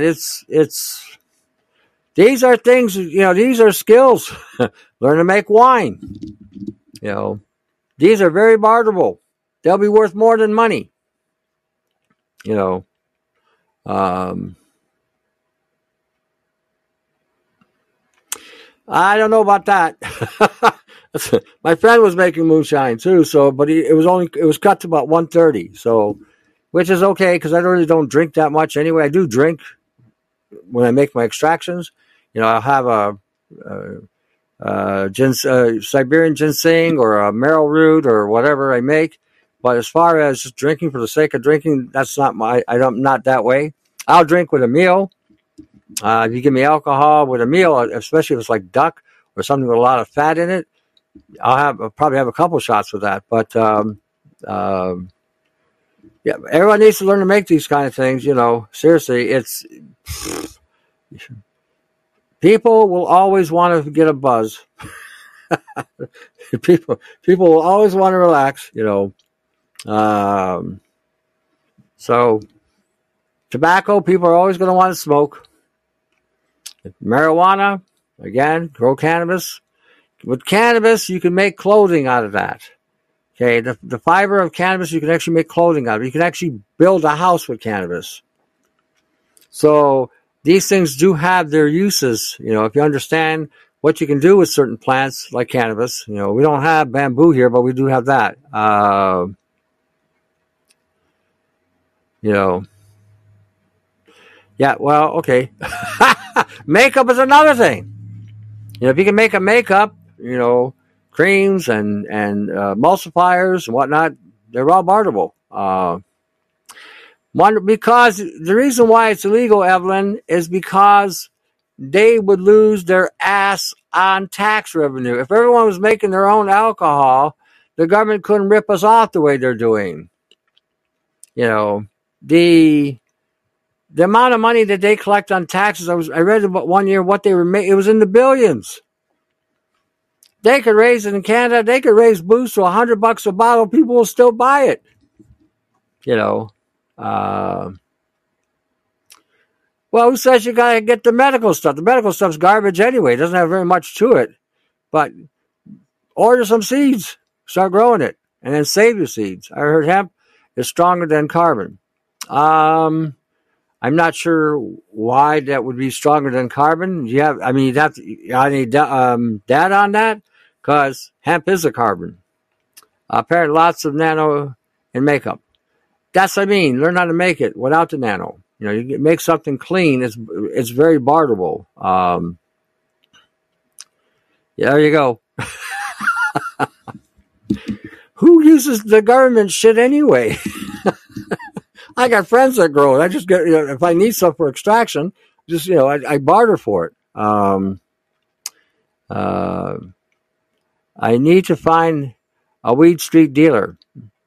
S1: these are things. These are skills. Learn to make wine. These are very barterable. They'll be worth more than money. I don't know about that. My friend was making moonshine too, but it was cut to about 130, so which is okay because I really don't drink that much anyway. I do drink when I make my extractions. I'll have Siberian ginseng or a marrow root or whatever I make. But as far as just drinking for the sake of drinking, that's not I'm not that way. I'll drink with a meal. If you give me alcohol with a meal, especially if it's like duck or something with a lot of fat in it, I'll probably have a couple shots with that. But yeah, everyone needs to learn to make these kind of things. Seriously, people will always want to get a buzz. people will always want to relax. So tobacco, people are always going to want to smoke. Marijuana, again, grow cannabis. With cannabis, you can make clothing out of that. Okay, the fiber of cannabis, you can actually make clothing out of it. You can actually build a house with cannabis. So these things do have their uses. If you understand what you can do with certain plants like cannabis. We don't have bamboo here, but we do have that. Yeah, well, okay. Makeup is another thing. If you can make a makeup, creams and emulsifiers and whatnot, they're all barterable. Because the reason why it's illegal, Evelyn, is because they would lose their ass on tax revenue. If everyone was making their own alcohol, the government couldn't rip us off the way they're doing. The amount of money that they collect on taxes, I read about one year what they were making, it was in the billions. They could raise it in Canada, they could raise booze to $100 a bottle, people will still buy it. Well, who says you gotta get the medical stuff? The medical stuff's garbage anyway, it doesn't have very much to it. But order some seeds, start growing it, and then save your seeds. I heard hemp is stronger than carbon. I'm not sure why that would be stronger than carbon. I need data on that because hemp is a carbon. Apparently, lots of nano in makeup. That's what I mean. Learn how to make it without the nano. You make something clean. It's very barterable. Yeah, there you go. Who uses the government shit anyway? I got friends that grow it. I just get, if I need stuff for extraction, just, I barter for it. I need to find a weed street dealer.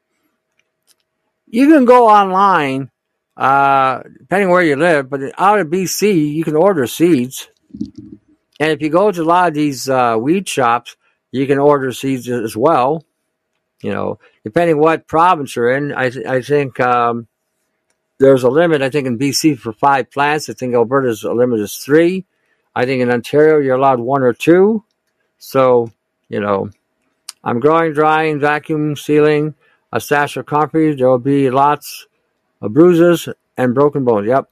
S1: You can go online, depending where you live, but out of BC, you can order seeds. And if you go to a lot of these weed shops, you can order seeds as well. Depending what province you're in, I think there's a limit, I think, in BC for 5 plants. I think Alberta's limit is 3. I think in Ontario, you're allowed 1 or 2. So, I'm growing, drying, vacuum sealing a stash of concrete. There will be lots of bruises and broken bones. Yep.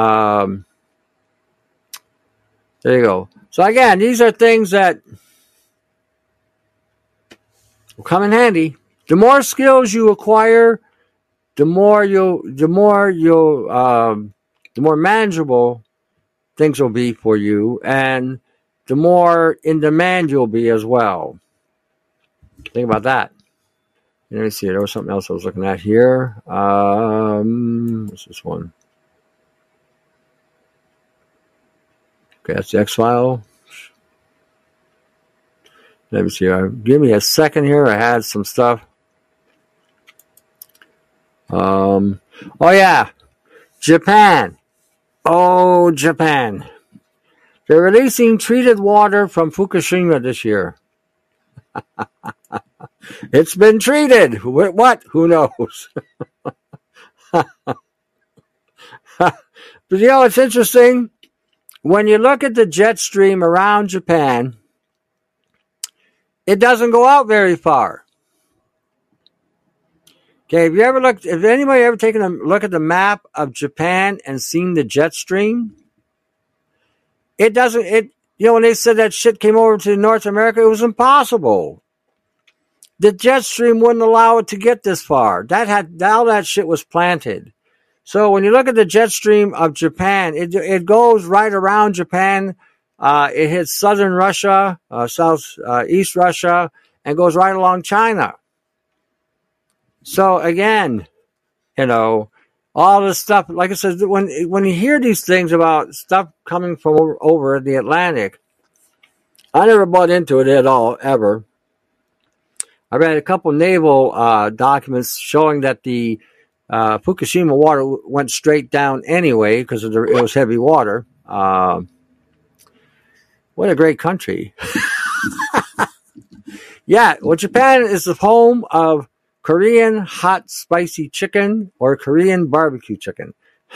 S1: There you go. So, again, these are things that will come in handy. The more skills you acquire, the more manageable things will be for you, and the more in demand you'll be as well. Think about that. Let me see. There was something else I was looking at here. What's this one? Okay, that's the X-File. Let me see. Give me a second here. I had some stuff. Oh yeah, Japan. Oh, Japan. They're releasing treated water from Fukushima this year. It's been treated. What? Who knows? But it's interesting. When you look at the jet stream around Japan, it doesn't go out very far. Okay, if anybody ever taken a look at the map of Japan and seen the jet stream, when they said that shit came over to North America, it was impossible. The jet stream wouldn't allow it to get this far. All that shit was planted. So when you look at the jet stream of Japan, it goes right around Japan. It hits southern Russia, east Russia, and goes right along China. So again, all this stuff, like I said, when you hear these things about stuff coming from over the Atlantic, I never bought into it at all, ever. I read a couple naval documents showing that the Fukushima water went straight down anyway because it was heavy water. What a great country. Yeah, well, Japan is the home of Korean hot spicy chicken or Korean barbecue chicken.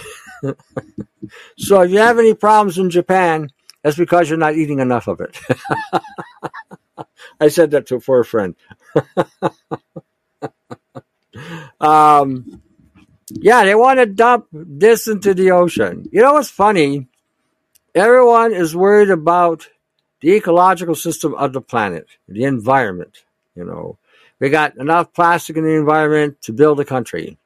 S1: So if you have any problems in Japan, that's because you're not eating enough of it. I said that for a friend. Yeah, they want to dump this into the ocean. You know what's funny? Everyone is worried about the ecological system of the planet, the environment. We got enough plastic in the environment to build a country.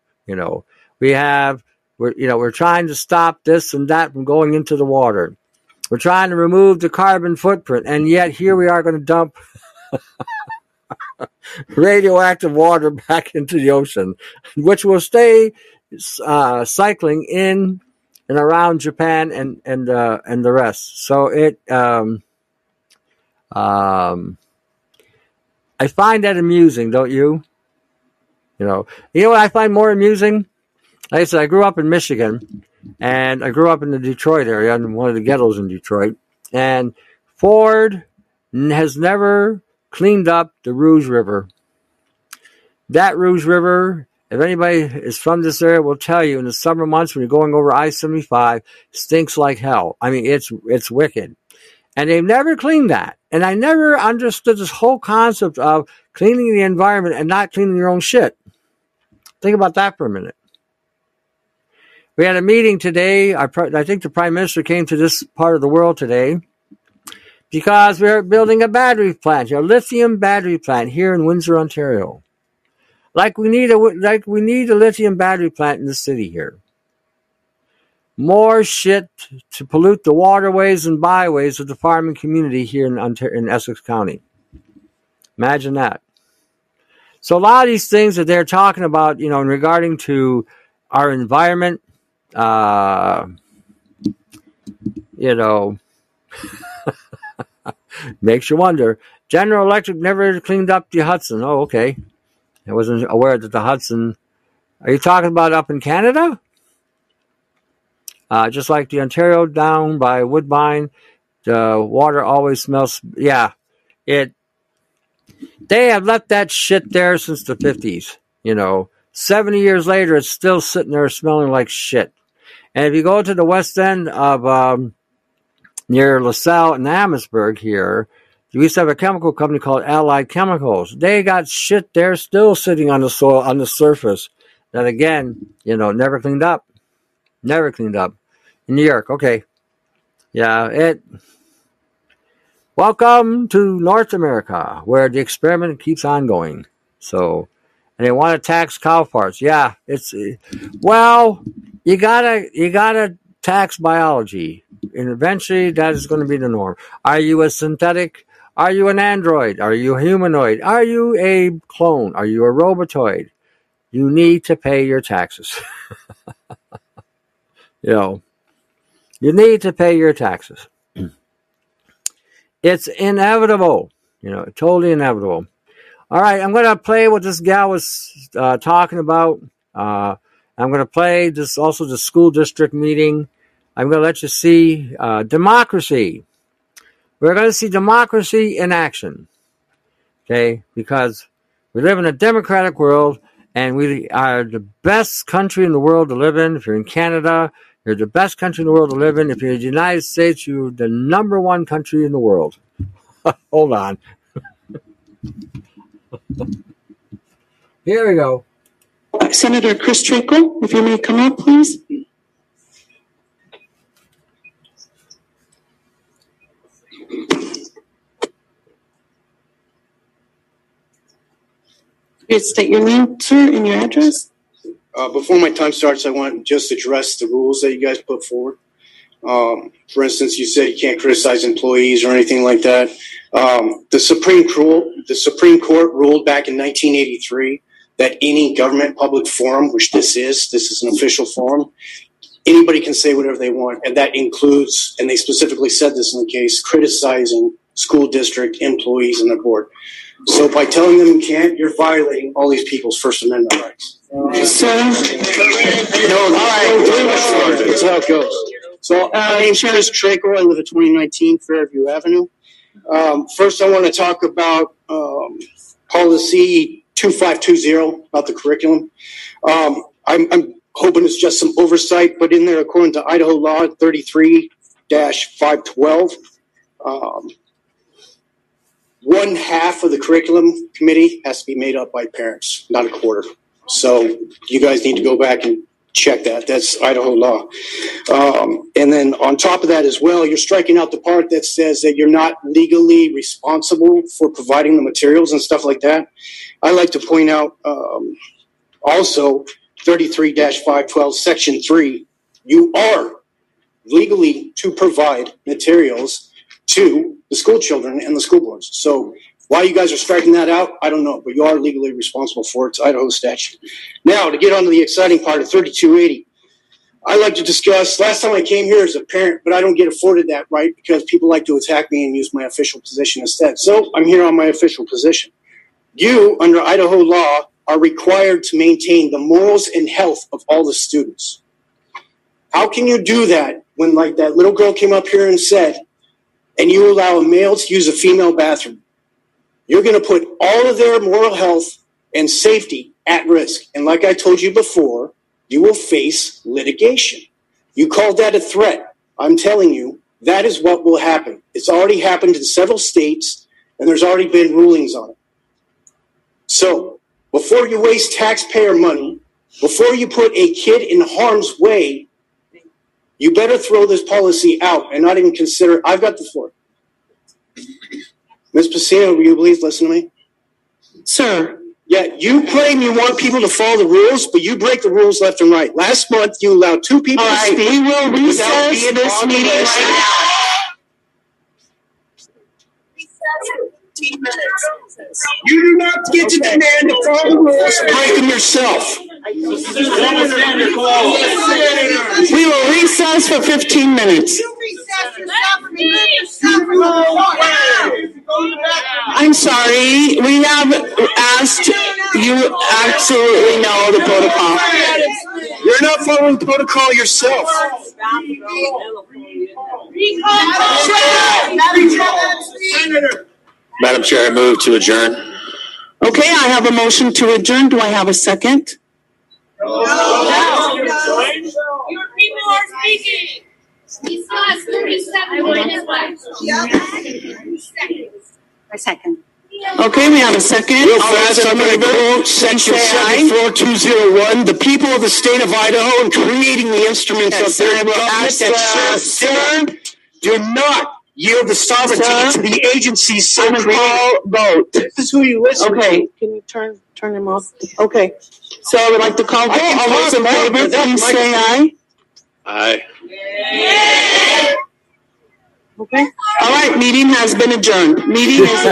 S1: We're trying to stop this and that from going into the water. We're trying to remove the carbon footprint, and yet here we are going to dump radioactive water back into the ocean, which will stay cycling in and around Japan and the rest. So I find that amusing, don't you? You know what I find more amusing? Like I said, I grew up in Michigan, and I grew up in the Detroit area, in one of the ghettos in Detroit. And Ford has never cleaned up the Rouge River. That Rouge River, if anybody is from this area, will tell you in the summer months when you're going over I-75, stinks like hell. I mean, it's wicked. And they've never cleaned that. And I never understood this whole concept of cleaning the environment and not cleaning your own shit. Think about that for a minute. We had a meeting today. I think the Prime Minister came to this part of the world today because we're building a battery plant, a lithium battery plant here in Windsor, Ontario. Like we need a lithium battery plant in the city here. More shit to pollute the waterways and byways of the farming community here in Essex County. Imagine that. So a lot of these things that they're talking about, in regarding to our environment, makes you wonder. General Electric never cleaned up the Hudson. Oh, okay. I wasn't aware that the Hudson. Are you talking about up in Canada? Just like the Ontario down by Woodbine, the water always smells. Yeah, they have left that shit there since the 50s. 70 years later, it's still sitting there smelling like shit. And if you go to the west end of near LaSalle and Amherstburg here, we used to have a chemical company called Allied Chemicals. They got shit there still sitting on the soil, on the surface, that again, never cleaned up. Never cleaned up. In New York, okay. Yeah, welcome to North America, where the experiment keeps on going. So, and they want to tax cow farts. Yeah, you gotta tax biology, and eventually that is going to be the norm. Are you a synthetic? Are you an android? Are you a humanoid? Are you a clone? Are you a robotoid? You need to pay your taxes. You need to pay your taxes. It's inevitable. Totally inevitable. All right, I'm going to play what this gal was talking about. I'm going to play this also the school district meeting. I'm going to let you see democracy. We're going to see democracy in action. Okay, because we live in a democratic world, and we are the best country in the world to live in. If you're in Canada, you're the best country in the world to live in. If you're in the United States, you're the number one country in the world. Hold on. Here we go.
S2: Senator Chris Trickle, if you may come up, please. Please state your name, sir, and your address.
S3: Before my time starts, I want to just address the rules that you guys put forward. For instance, you said you can't criticize employees or anything like that. The Supreme Court ruled back in 1983 that any government public forum, which this is an official forum, anybody can say whatever they want, and that includes, and they specifically said this in the case, criticizing school district employees and the board. So by telling them you can't, you're violating all these people's First Amendment rights.
S2: Sir?
S3: That's how it goes. So my name's Chris Traker. I live at 2019 Fairview Avenue. First, I want to talk about policy 2520 about the curriculum. I'm hoping it's just some oversight, but in there, according to Idaho Law 33-512, one half of the curriculum committee has to be made up by parents, not a quarter. So you guys need to go back and check that. That's Idaho law. And then on top of that as well, you're striking out the part that says that you're not legally responsible for providing the materials and stuff like that. I like to point out also 33-512 section 3, you are legally to provide materials to the school children and the school boards. So why you guys are striking that out, I don't know, but you are legally responsible for it. It's Idaho statute. Now, to get on to the exciting part of 3280, I like to discuss, last time I came here as a parent, but I don't get afforded that right because people like to attack me and use my official position instead. So I'm here on my official position. You, under Idaho law, are required to maintain the morals and health of all the students. How can you do that when, like that little girl came up here and said, and you allow a male to use a female bathroom? You're going to put all of their moral health and safety at risk. And like I told you before, you will face litigation. You called that a threat. I'm telling you, that is what will happen. It's already happened in several states, and there's already been rulings on it. So before you waste taxpayer money, before you put a kid in harm's way, you better throw this policy out and not even consider. I've got the floor. Ms. Pacino, will you please listen to me?
S2: Sir?
S3: Yeah, you claim you want people to follow the rules, but you break the rules left and right. Last month, you allowed 2 people to speak.
S2: We will recess this meeting right now.
S3: 15 minutes. You do not get to demand to follow the rules. Break them yourself.
S2: We will recess for 15 minutes. I'm sorry. We have asked. You absolutely know the protocol.
S3: You're not following protocol yourself.
S4: Madam Chair, I move to adjourn.
S2: Okay, I have a motion to adjourn. Do I have a second?
S5: No. Your people are speaking.
S6: A second.
S2: Okay, we have a second.
S3: Real fast, I'm going to quote Section 74201. The people of the state of Idaho, in creating the instruments of their government that serve, do not yield the sovereignty to the agencies so created.
S2: Vote.
S3: This is who you listen to.
S2: Okay, can you turn him off? Okay, so I would like to call vote. All those in favor, please say aye.
S4: Aye.
S2: Okay. All right, meeting has been adjourned. Meeting is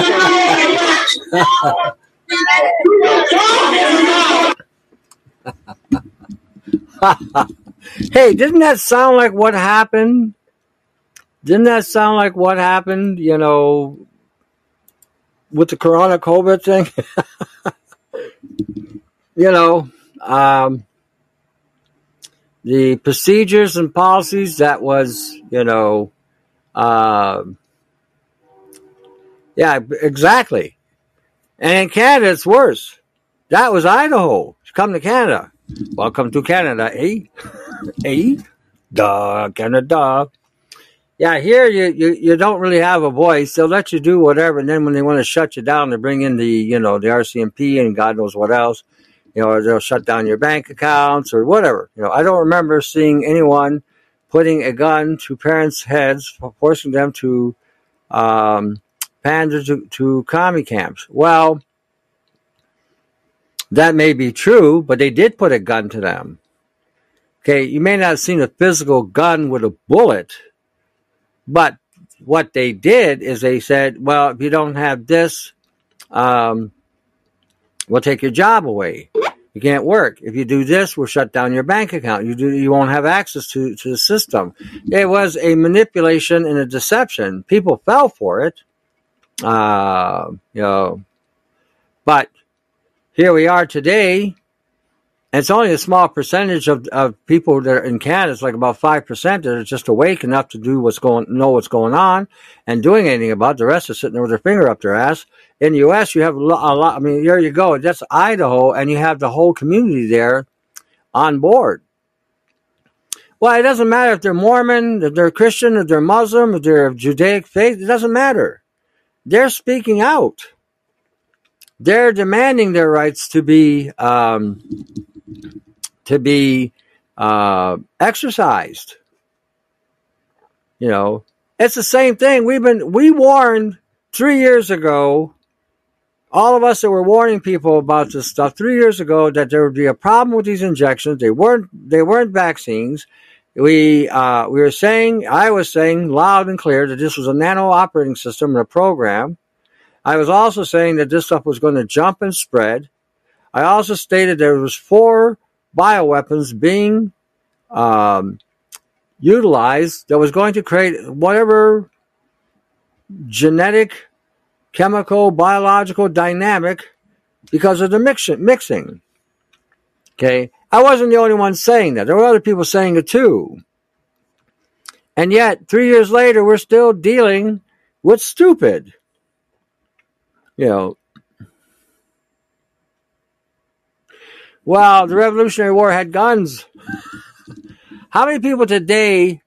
S1: adjourned. Hey, didn't that sound like what happened? Didn't that sound like what happened, you know, with the Corona COVID thing? You know, the procedures and policies that was, you know, yeah, exactly. And in Canada, it's worse. That was Idaho. Come to Canada. Welcome to Canada, eh? Eh? Duh, Canada. Yeah, here you don't really have a voice. They'll let you do whatever, and then when they want to shut you down, they bring in the, you know, the RCMP and God knows what else. You know, or they'll shut down your bank accounts or whatever. You know, I don't remember seeing anyone putting a gun to parents' heads, forcing them to pander to commie camps. Well, That may be true, but they did put a gun to them. Okay, you may not have seen a physical gun with a bullet, but what they did is they said, well, if you don't have this, we'll take your job away. You can't work. If you do this, we'll shut down your bank account. You won't have access to the system. It was a manipulation and a deception. People fell for it. But here we are today. And it's only a small percentage of people that are in Canada. It's like about 5% that are just awake enough to know what's going on and doing anything about it. The rest are sitting there with their finger up their ass. In the U.S., you have a lot. I mean, there you go. That's Idaho, and you have the whole community there on board. Well, it doesn't matter if they're Mormon, if they're Christian, if they're Muslim, if they're of Judaic faith. It doesn't matter. They're speaking out. They're demanding their rights to be exercised. You know, it's the same thing. We warned 3 years ago. All of us that were warning people about this stuff 3 years ago that there would be a problem with these injections. They weren't vaccines. I was saying loud and clear that this was a nano operating system and a program. I was also saying that this stuff was going to jump and spread. I also stated there was 4 bioweapons being utilized that was going to create whatever genetic, chemical, biological dynamic because of the mixing. Okay? I wasn't the only one saying that. There were other people saying it too. And yet, 3 years later, we're still dealing with stupid. You know, well, the Revolutionary War had guns. How many people today,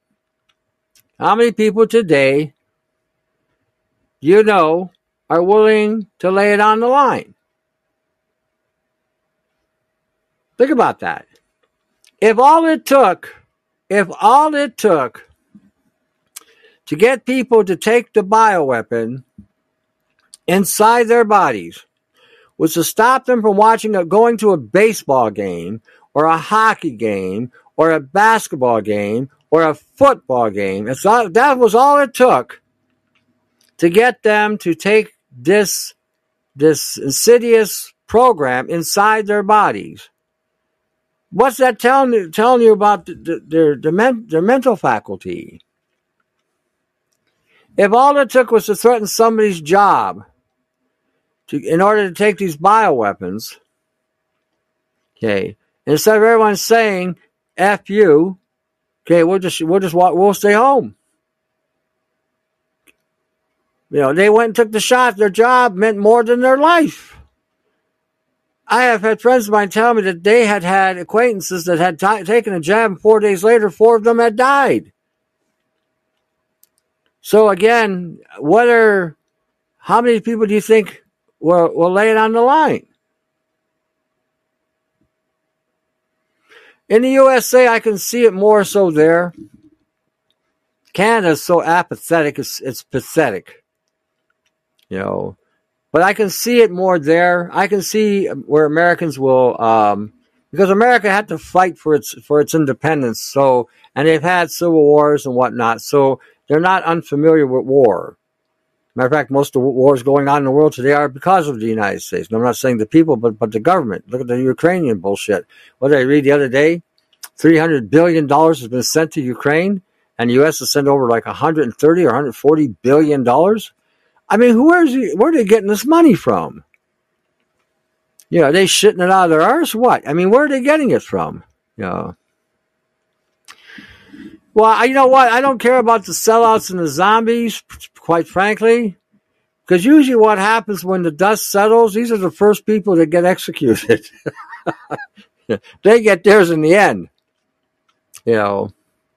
S1: you know, are willing to lay it on the line? Think about that. If all it took to get people to take the bioweapon inside their bodies was to stop them from going to a baseball game or a hockey game or a basketball game or a football game. That was all it took to get them to take this insidious program inside their bodies. What's that telling you about their mental faculty? If all it took was to threaten somebody's job in order to take these bioweapons, okay, instead of everyone saying "F you," okay, we'll stay home. You know, they went and took the shot. Their job meant more than their life. I have had friends of mine tell me that they had acquaintances that had taken a jab, and 4 days later, 4 of them had died. So again, how many people do you think will lay it on the line? In the USA, I can see it more so there. Canada is so apathetic, it's pathetic. You know, but I can see it more there. I can see where Americans will, because America had to fight for its independence. So, and they've had civil wars and whatnot. So they're not unfamiliar with war. Matter of fact, most of the wars going on in the world today are because of the United States. And I'm not saying the people, but the government. Look at the Ukrainian bullshit. What did I read the other day? $300 billion has been sent to Ukraine, and the U.S. has sent over like $130 or $140 billion. I mean, where are they getting this money from? You know, are they shitting it out of their arse? What? I mean, where are they getting it from? You know. Well, you know what? I don't care about the sellouts and the zombies, quite frankly, because usually what happens when the dust settles, these are the first people that get executed. They get theirs in the end. You know,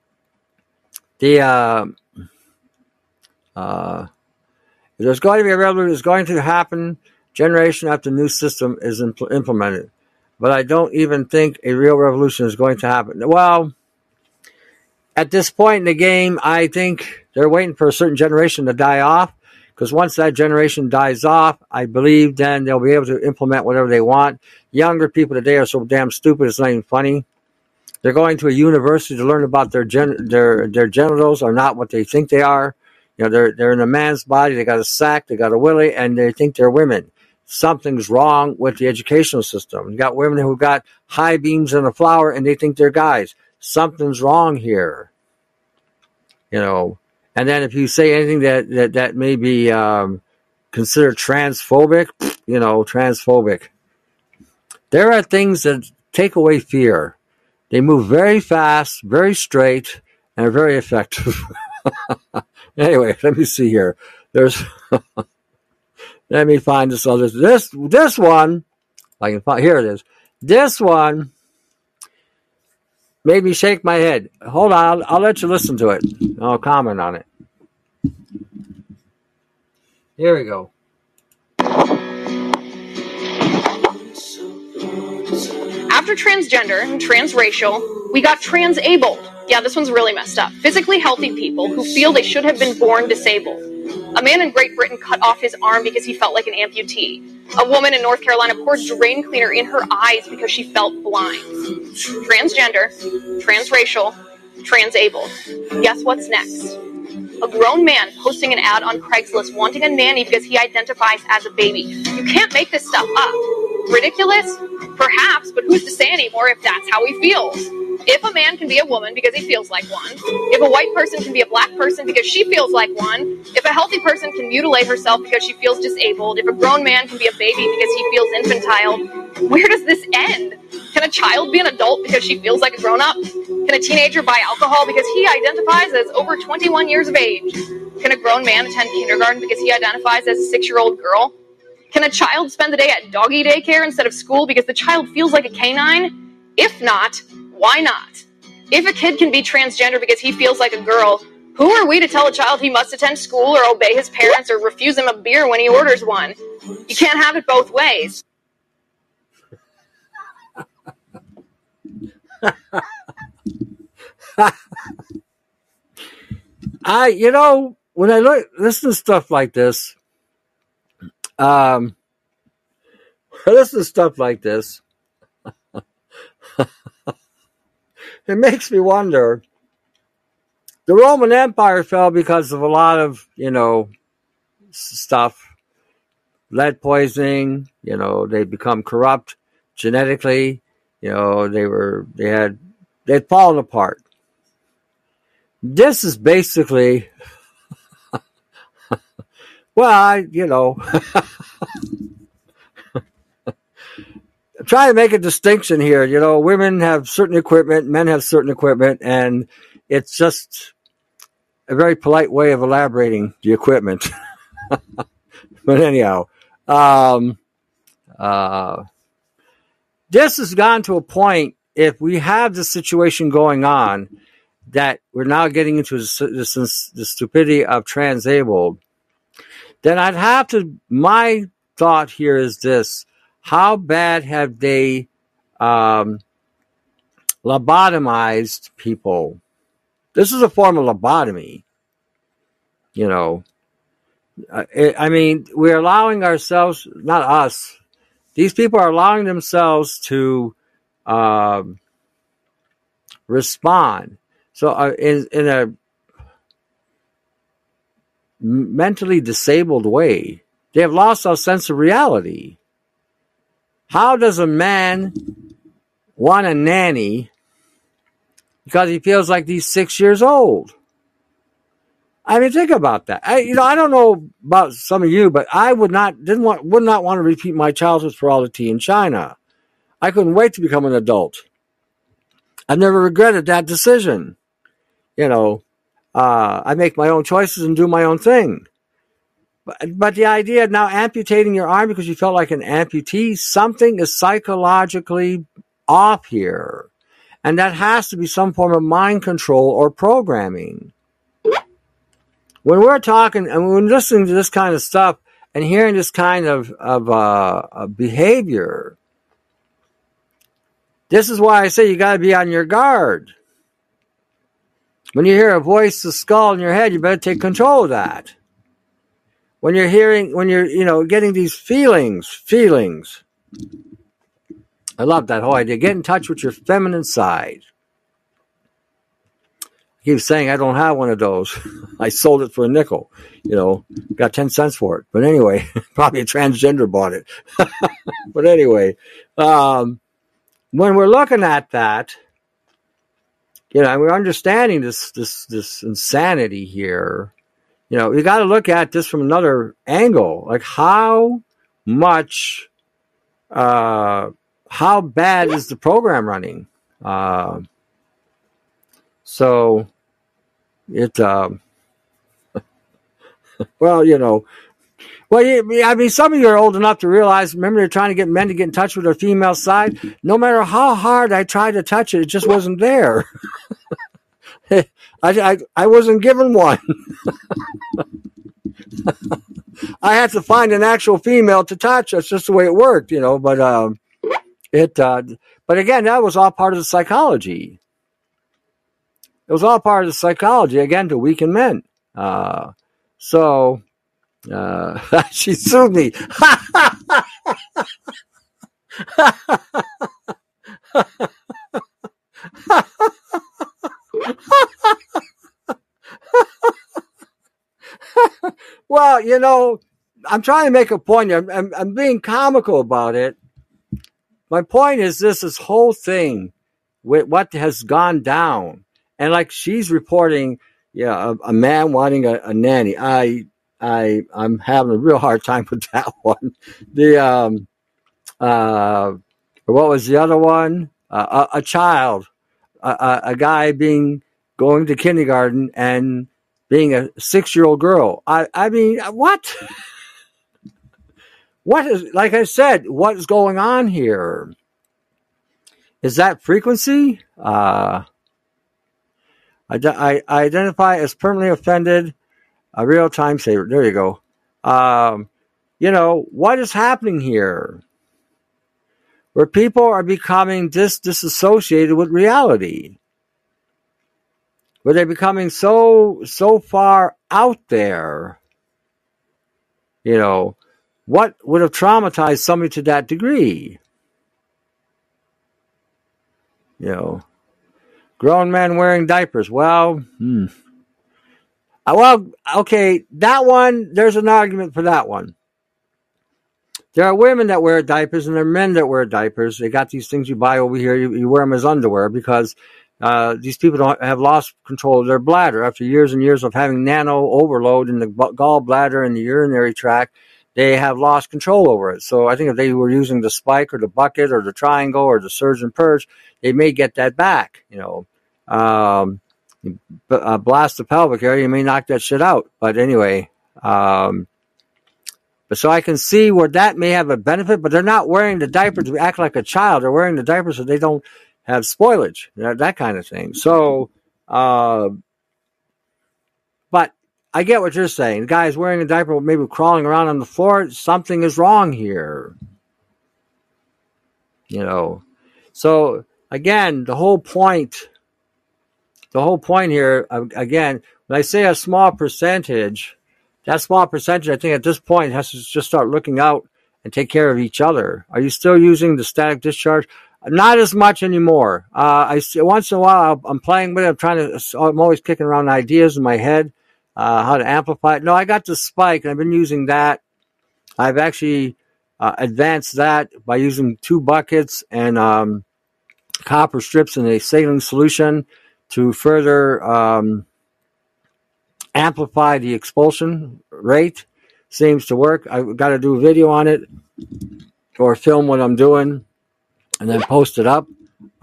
S1: there's going to be a revolution. It's going to happen generation after new system is implemented. But I don't even think a real revolution is going to happen. Well, at this point in the game, I think they're waiting for a certain generation to die off Because once that generation dies off, I believe then they'll be able to implement whatever they want. Younger people today are so damn stupid, it's not even funny. They're going to a university to learn about their genitals are not what they think they are. You know, they're in a man's body. They got a sack, they got a willy, and they think they're women. Something's wrong with the educational system. You got women who got high beams in a flower, and they think they're guys. Something's wrong here. You know, and then if you say anything that may be considered transphobic, you know, transphobic. There are things that take away fear. They move very fast, very straight, and are very effective. Anyway, let me see here. There's, let me find this other. This one, I can find. Here it is. This one made me shake my head. Hold on, I'll let you listen to it. I'll comment on it. Here we go.
S7: After transgender and transracial, we got transabled. Yeah, this one's really messed up. Physically healthy people who feel they should have been born disabled. A man in Great Britain cut off his arm because he felt like an amputee. A woman in North Carolina poured drain cleaner in her eyes because she felt blind. Transgender, transracial, transabled. Guess what's next? A grown man posting an ad on Craigslist wanting a nanny because he identifies as a baby. You can't make this stuff up. Ridiculous? Perhaps, but who's to say anymore if that's how he feels? If a man can be a woman because he feels like one, if a white person can be a black person because she feels like one, if a healthy person can mutilate herself because she feels disabled, if a grown man can be a baby because he feels infantile, where does this end? Can a child be an adult because she feels like a grown-up? Can a teenager buy alcohol because he identifies as over 21 years of age? Can a grown man attend kindergarten because he identifies as a 6-year-old girl? Can a child spend the day at doggy daycare instead of school because the child feels like a canine? If not, why not? If a kid can be transgender because he feels like a girl, who are we to tell a child he must attend school or obey his parents or refuse him a beer when he orders one? You can't have it both ways.
S1: When I listen to stuff like this, it makes me wonder. The Roman Empire fell because of a lot of, stuff. Lead poisoning, they become corrupt genetically, they'd fallen apart. This is basically, I'm trying to make a distinction here. Women have certain equipment, men have certain equipment, and it's just a very polite way of elaborating the equipment. But anyhow, this has gone to a point, if we have the situation going on, that we're now getting into the stupidity of transabled, then I'd have to, my thought here is this: how bad have they lobotomized people? This is a form of lobotomy. We're allowing ourselves, not us, these people are allowing themselves to respond. So in a mentally disabled way, they have lost our sense of reality. How does a man want a nanny because he feels like he's 6 years old? Think about that. I don't know about some of you, but I would not want to repeat my childhood frivolity in China. I couldn't wait to become an adult. I've never regretted that decision. I make my own choices and do my own thing. But the idea of now amputating your arm because you felt like an amputee, something is psychologically off here. And that has to be some form of mind control or programming. When we're talking and when we're listening to this kind of stuff and hearing this kind of behavior, this is why I say you got to be on your guard. When you hear a voice, a skull in your head, you better take control of that. when you're getting these feelings. I love that whole idea. Get in touch with your feminine side. I keep saying I don't have one of those. I sold it for a nickel. Got 10 cents for it. But anyway, probably a transgender bought it. But anyway, when we're looking at that, and we're understanding this insanity here, you got to look at this from another angle. Like how much, how bad is the program running? So it, well, I mean, some of you are old enough to realize, remember, they're trying to get men to get in touch with their female side. No matter how hard I tried to touch it, it just wasn't there. I wasn't given one. I had to find an actual female to touch. That's just the way it worked, but but again, that was all part of the psychology. It was all part of the psychology, again, to weaken men. So she sued me. Well, I'm trying to make a point. I'm being comical about it. My point is this whole thing with what has gone down. And like she's reporting, a man wanting a nanny. I'm having a real hard time with that one. What was the other one? A child, a guy going to kindergarten and being a 6-year-old girl. I mean, what? What is, like I said, what is going on here? Is that frequency? I identify as permanently offended, a real time saver. There you go. What is happening here? Where people are becoming disassociated with reality. Where they're becoming so far out there. What would have traumatized somebody to that degree? Grown men wearing diapers. Well, okay, that one, there's an argument for that one. There are women that wear diapers and there are men that wear diapers. They got these things you buy over here. You wear them as underwear because these people have lost control of their bladder after years and years of having nano overload in the gallbladder and the urinary tract. They have lost control over it. So I think if they were using the spike or the bucket or the triangle or the surge and purge, they may get that back. Blast the pelvic area, you may knock that shit out. But anyway, but so I can see where that may have a benefit, but they're not wearing the diaper to act like a child. They're wearing the diaper so they don't have spoilage, that kind of thing. So, but I get what you're saying. The guy is wearing a diaper, maybe crawling around on the floor. Something is wrong here. So again, the whole point here, again, when I say a small percentage, that small percentage, I think at this point has to just start looking out and take care of each other. Are you still using the static discharge? Not as much anymore. Once in a while I'm playing with it. I'm always kicking around ideas in my head. How to amplify it. No, I got the spike, and I've been using that. I've actually advanced that by using 2 buckets and copper strips in a saline solution to further amplify the expulsion rate. Seems to work. I've got to do a video on it or film what I'm doing and then post it up.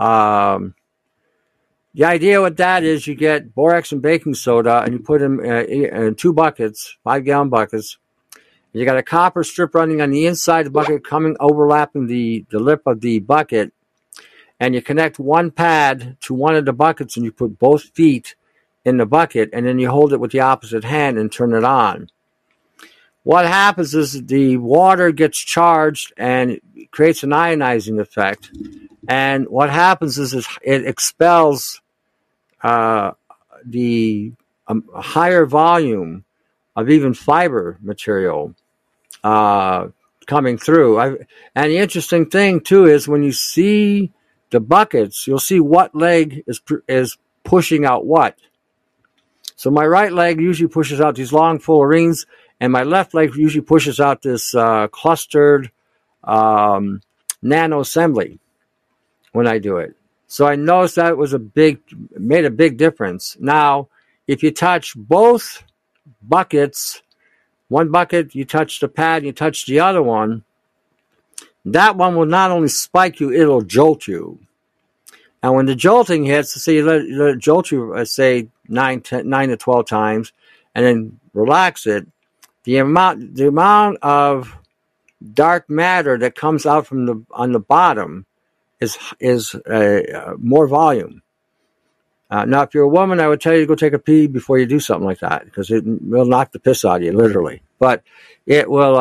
S1: The idea with that is you get borax and baking soda and you put them in 2 buckets, 5-gallon buckets. You got a copper strip running on the inside of the bucket, overlapping the lip of the bucket. And you connect one pad to one of the buckets and you put both feet in the bucket and then you hold it with the opposite hand and turn it on. What happens is the water gets charged and it creates an ionizing effect. And what happens is it expels the higher volume of even fiber material coming through. And the interesting thing too is when you see the buckets, you'll see what leg is pushing out what. So my right leg usually pushes out these long full rings, and my left leg usually pushes out this clustered nano assembly when I do it. So I noticed that made a big difference. Now, if you touch both buckets, one bucket, you touch the pad, you touch the other one, that one will not only spike you, it'll jolt you. And when the jolting hits, say you let it jolt you, say 9 to 12 times, and then relax it, the amount of dark matter that comes out from on the bottom is more volume. Now, if you're a woman, I would tell you to go take a pee before you do something like that, because it will knock the piss out of you, literally. But it will.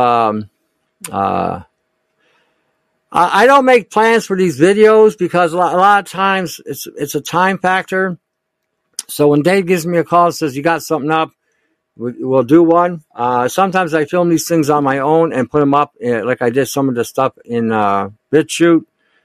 S1: I don't make plans for these videos because a lot of times it's a time factor. So when Dave gives me a call and says, you got something up, we'll do one. Sometimes I film these things on my own and put them up, like I did some of the stuff in BitChute.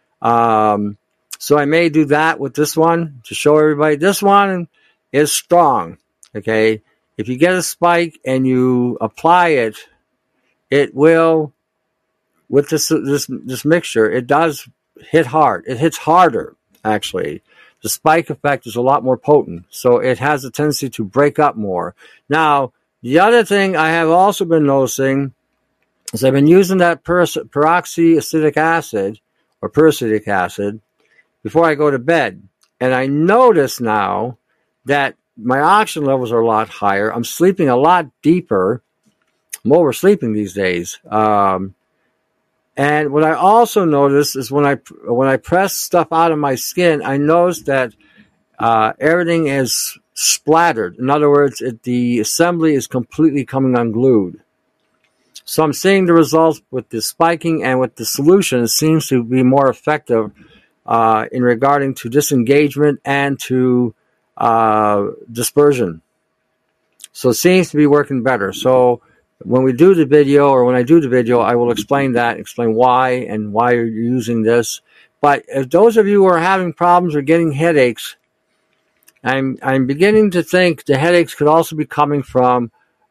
S1: So I may do that with this one to show everybody. This one is strong, okay? If you get a spike and you apply it, it will, with this mixture, it does hit hard. It hits harder, actually. The spike effect is a lot more potent, so it has a tendency to break up more. Now, the other thing I have also been noticing is I've been using that peroxyacetic acid, or peracetic acid, before I go to bed. And I notice now that my oxygen levels are a lot higher. I'm sleeping a lot deeper. I'm oversleeping these days. And what I also notice is when I press stuff out of my skin, I notice that everything is splattered. In other words, the assembly is completely coming unglued. So I'm seeing the results with the spiking, and with the solution, it seems to be more effective in regarding to disengagement and to dispersion. So it seems to be working better. So when we do the video, or when I do the video, I will explain that, explain why and why you're using this. But if those of you who are having problems or getting headaches, I'm beginning to think the headaches could also be coming from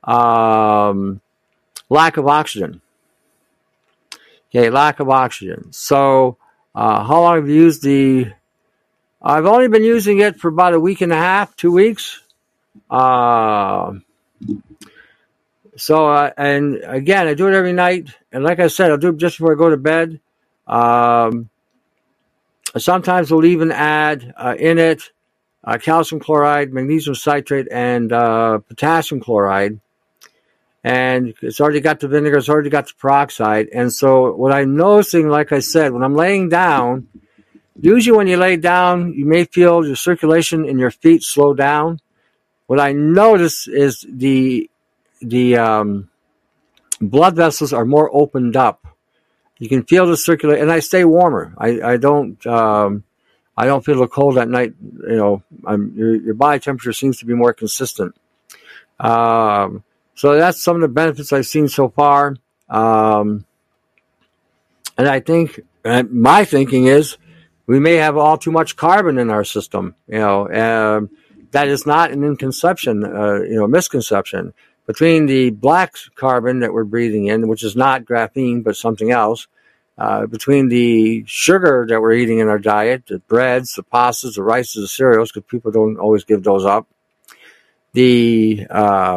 S1: lack of oxygen. Okay, lack of oxygen. So how long have you used I've only been using it for about a week and a half, 2 weeks. So, and again, I do it every night. And like I said, I'll do it just before I go to bed. Sometimes we'll even add in it calcium chloride, magnesium citrate, and potassium chloride. And it's already got the vinegar, it's already got the peroxide. And so what I'm noticing, like I said, when I'm laying down, usually when you lay down, you may feel your circulation in your feet slow down. What I notice is the blood vessels are more opened up. You can feel the circulation, and I stay warmer. I don't feel the cold at night. You know, your body temperature seems to be more consistent. So that's some of the benefits I've seen so far. And I think my thinking is we may have all too much carbon in our system. You know, that is not an misconception. Between the black carbon that we're breathing in, which is not graphene but something else, between the sugar that we're eating in our diet, the breads, the pastas, the rices, the cereals, because people don't always give those up, the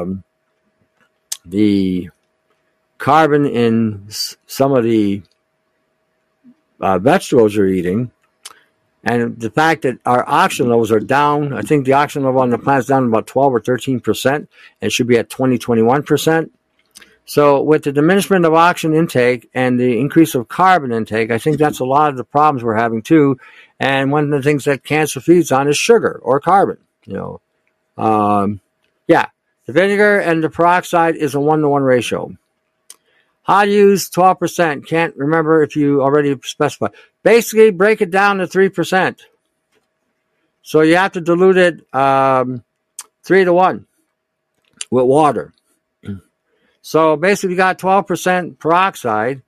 S1: carbon in some of the vegetables you're eating, and the fact that our oxygen levels are down. I think the oxygen level on the planet is down about 12 or 13%, and it should be at 21%. So with the diminishment of oxygen intake and the increase of carbon intake, I think that's a lot of the problems we're having too. And one of the things that cancer feeds on is sugar or carbon. You know, the vinegar and the peroxide is a 1-to-1 ratio. How to use 12%? Can't remember if you already specified. Basically, break it down to 3%. So you have to dilute it 3-to-1 with water. So basically, you got 12% peroxide.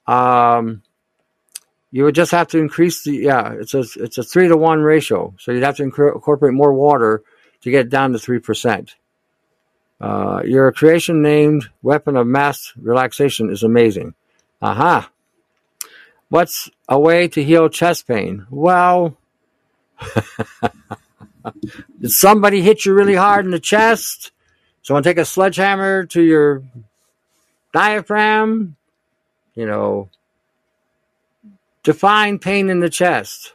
S1: You would just have to increase it's a 3-to-1 ratio. So you'd have to incorporate more water to get down to 3%. Your creation named weapon of mass relaxation is amazing. Aha. What's a way to heal chest pain? Well, did somebody hit you really hard in the chest? Someone take a sledgehammer to your diaphragm? Define pain in the chest.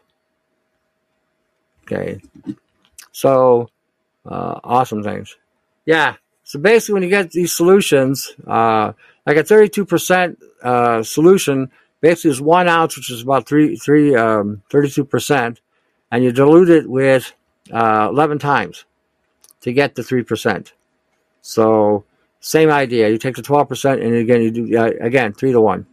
S1: Okay. So, awesome things. Yeah. So basically, when you get these solutions, like a 32% solution, basically is 1 ounce, which is about 32%, and you dilute it with 11 times to get the 3%. So same idea. You take the 12%, and again you do 3-to-1.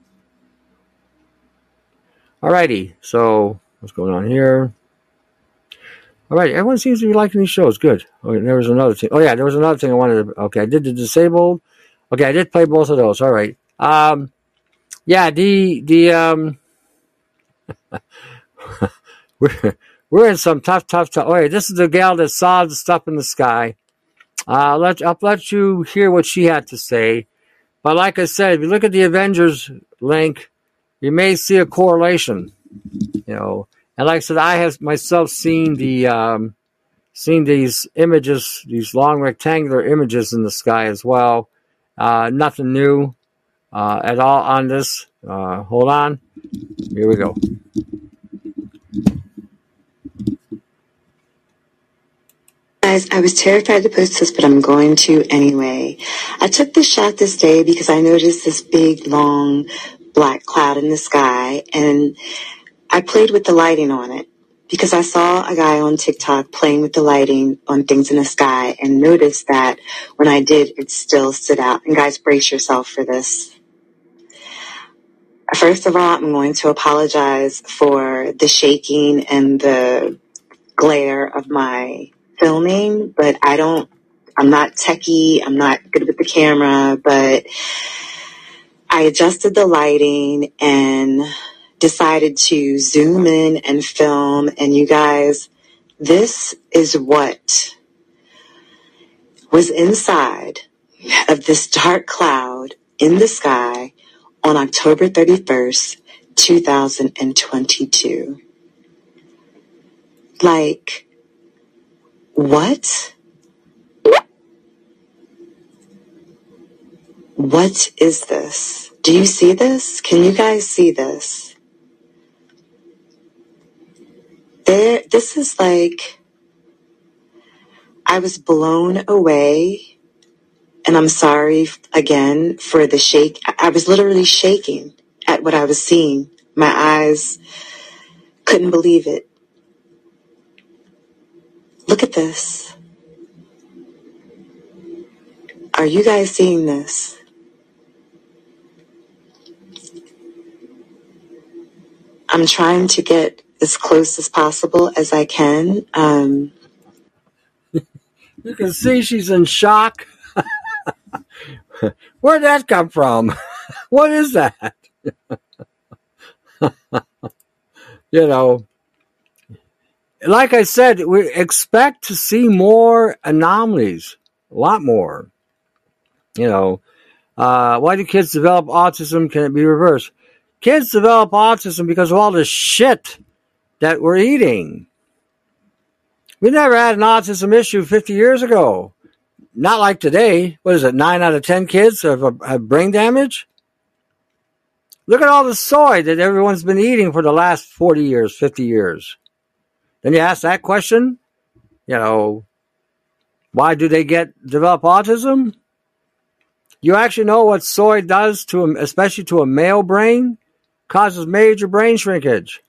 S1: Alrighty. So what's going on here? Alright, everyone seems to be liking these shows. Good. Okay, there was another thing. Oh yeah, there was another thing I wanted to. Okay, I did the disabled. Okay, I did play both of those. All right. Yeah, we're in some tough. Oh yeah, this is the gal that saw the stuff in the sky. I'll let you hear what she had to say. But like I said, if you look at the Avengers link, you may see a correlation. And like I said, I have myself seen seen these images, these long rectangular images in the sky as well. Nothing new at all on this. Hold on. Here we go.
S8: Guys, I was terrified to post this, but I'm going to anyway. I took this shot this day because I noticed this big, long, black cloud in the sky, and I played with the lighting on it because I saw a guy on TikTok playing with the lighting on things in the sky and noticed that when I did, it still stood out. And guys, brace yourself for this. First of all, I'm going to apologize for the shaking and the glare of my filming, but I'm not techie, I'm not good with the camera, but I adjusted the lighting and decided to zoom in and film. And you guys, this is what was inside of this dark cloud in the sky on October 31st, 2022. Like, what? What is this? Do you see this? Can you guys see this? This is like, I was blown away, and I'm sorry again for the shake. I was literally shaking at what I was seeing. My eyes couldn't believe it. Look at this. Are you guys seeing this? I'm trying to get as close as possible as I can.
S1: You can see she's in shock. Where'd that come from? What is that? Like I said, we expect to see more anomalies, a lot more. Why do kids develop autism? Can it be reversed? Kids develop autism because of all the shit that we're eating. We never had an autism issue 50 years ago. Not like today. What is it, 9 out of 10 kids have brain damage? Look at all the soy that everyone's been eating for the last 40 years, 50 years. Then you ask that question, why do they develop autism? You actually know what soy does especially to a male brain? Causes major brain shrinkage.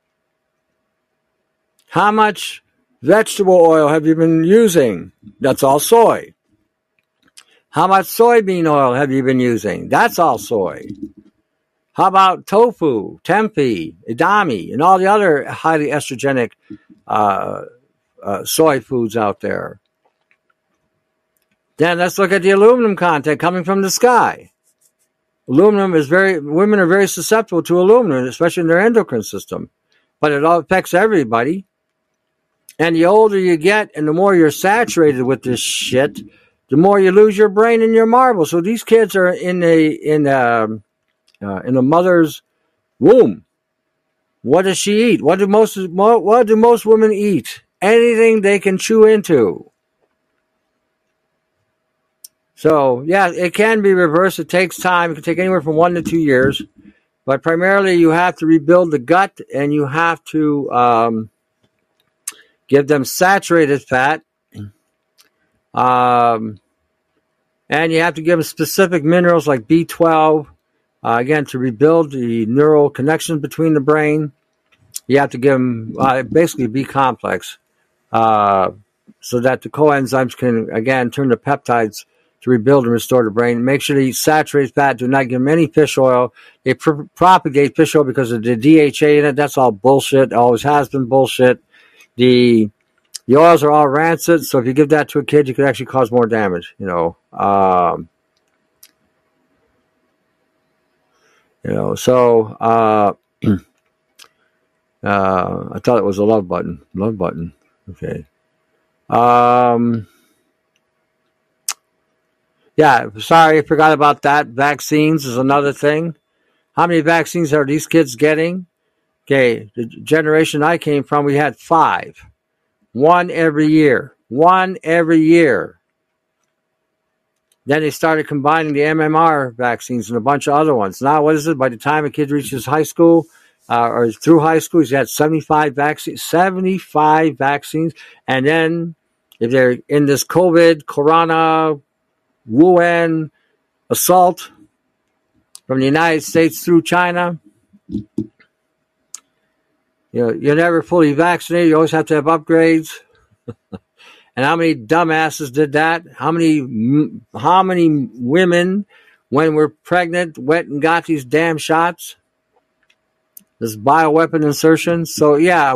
S1: How much vegetable oil have you been using? That's all soy. How much soybean oil have you been using? That's all soy. How about tofu, tempeh, edamame, and all the other highly estrogenic soy foods out there? Then let's look at the aluminum content coming from the sky. Women are very susceptible to aluminum, especially in their endocrine system. But it all affects everybody. And the older you get and the more you're saturated with this shit, the more you lose your brain and your marble. So these kids are in the mother's womb. What does she eat? What do most women eat? Anything they can chew into. So, yeah, it can be reversed. It takes time. It can take anywhere from 1 to 2 years. But primarily, you have to rebuild the gut, and you have to give them saturated fat. And you have to give them specific minerals like B12, again, to rebuild the neural connections between the brain. You have to give them basically B complex so that the coenzymes can, again, turn to peptides to rebuild and restore the brain. Make sure they eat saturated fat. Do not give them any fish oil. They propagate fish oil because of the DHA in it. That's all bullshit. It always has been bullshit. The oils are all rancid, so if you give that to a kid, you could actually cause more damage. So I thought it was a love button. Love button. Okay. Yeah, sorry, I forgot about that. Vaccines is another thing. How many vaccines are these kids getting? Okay, the generation I came from, we had 5. 1 every year. 1 every year. Then they started combining the MMR vaccines and a bunch of other ones. Now, what is it? By the time a kid reaches high school, or through high school, he's had 75 vaccines. 75 vaccines. And then, if they're in this COVID, Corona, Wuhan assault from the United States through China, you're never fully vaccinated. You always have to have upgrades. And how many dumbasses did that? How many women, when we're pregnant, went and got these damn shots? This bioweapon insertion. So yeah,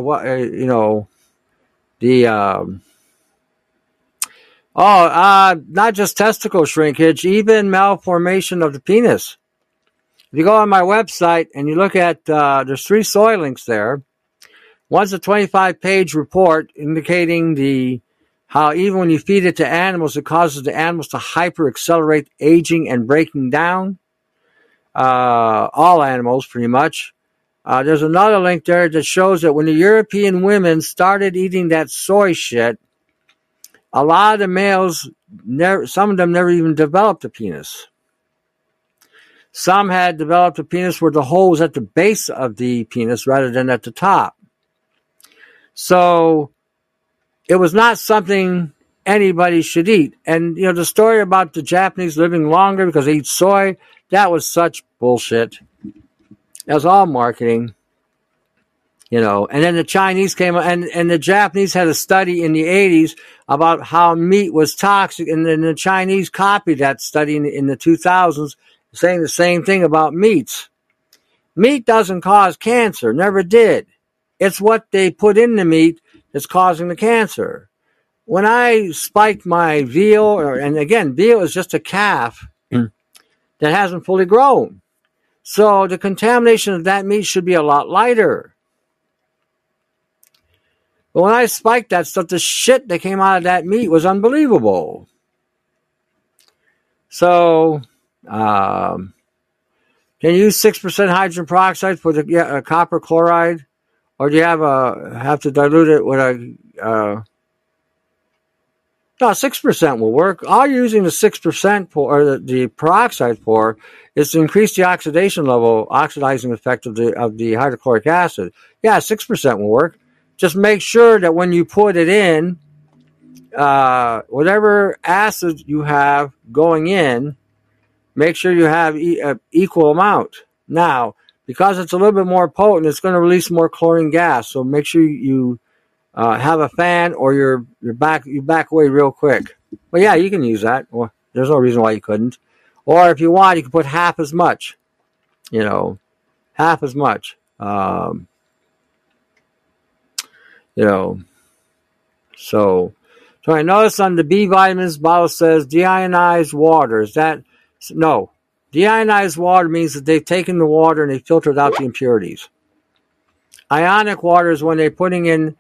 S1: not just testicle shrinkage, even malformation of the penis. If you go on my website and you look at, there's 3 soy links there. One's a 25-page report indicating how even when you feed it to animals, it causes the animals to hyper-accelerate aging and breaking down. All animals, pretty much. There's another link there that shows that when the European women started eating that soy shit, a lot of the males, some of them never even developed a penis. Some had developed a penis where the hole was at the base of the penis rather than at the top. So it was not something anybody should eat. And, the story about the Japanese living longer because they eat soy, that was such bullshit. That was all marketing. And then the Chinese came, and the Japanese had a study in the 80s about how meat was toxic, and then the Chinese copied that study in the 2000s, saying the same thing about meats. Meat doesn't cause cancer, never did. It's what they put in the meat that's causing the cancer. When I spiked my veal, and again, veal is just a calf that hasn't fully grown. So the contamination of that meat should be a lot lighter. But when I spiked that stuff, the shit that came out of that meat was unbelievable. So, can you use 6% hydrogen peroxide for the copper chloride? Or do you have to dilute it with no, 6% will work. All you're using the 6% for, or the peroxide for, is to increase the oxidation level, oxidizing effect of the hydrochloric acid. Yeah, 6% will work. Just make sure that when you put it in, whatever acid you have going in, make sure you have equal amount. Now, because it's a little bit more potent, it's going to release more chlorine gas. So make sure you have a fan, or you back away real quick. But yeah, you can use that. Well, there's no reason why you couldn't. Or if you want, you can put half as much. Half as much. So So I noticed on the B vitamins bottle says deionized water. Is that no? Deionized water means that they've taken the water and they filtered out the impurities. Ionic water is when they're putting in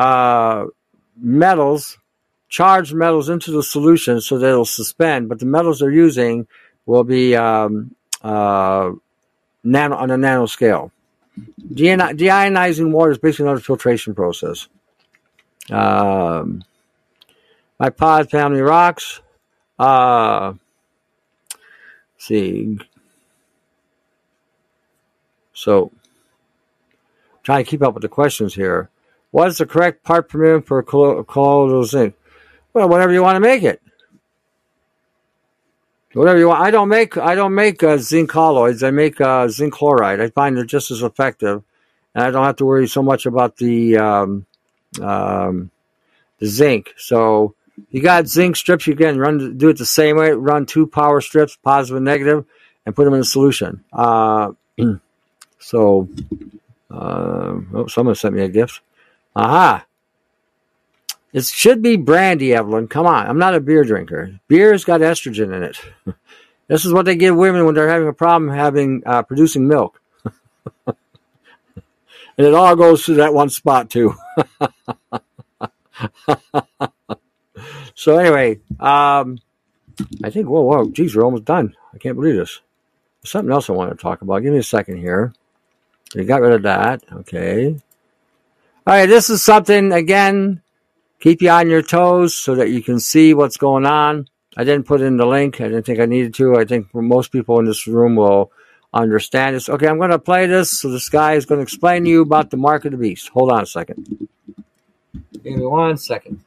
S1: metals, charged metals into the solution so that it'll suspend, but the metals they're using will be nano on a nano scale. Deionizing water is basically another filtration process. My pod family rocks. See. So, trying to keep up with the questions here. What is the correct part per million for colloidal zinc? Well, whatever you want to make it. Whatever you want. I don't make zinc colloids. I make zinc chloride. I find they're just as effective, and I don't have to worry so much about the zinc. So you got zinc strips. You can do it the same way. Run 2 power strips, positive and negative, and put them in a solution. Someone sent me a gift. Aha. It should be brandy, Evelyn. Come on. I'm not a beer drinker. Beer's got estrogen in it. This is what they give women when they're having a problem producing milk. And it all goes through that one spot, too. So anyway, I think, whoa, geez, we're almost done. I can't believe this. There's something else I want to talk about. Give me a second here. We got rid of that. Okay. All right, this is something, again, keep you on your toes so that you can see what's going on. I didn't put in the link. I didn't think I needed to. I think most people in this room will understand this. Okay, I'm going to play this. So this guy is going to explain to you about the mark of the beast. Hold on a second. Give me 1 second.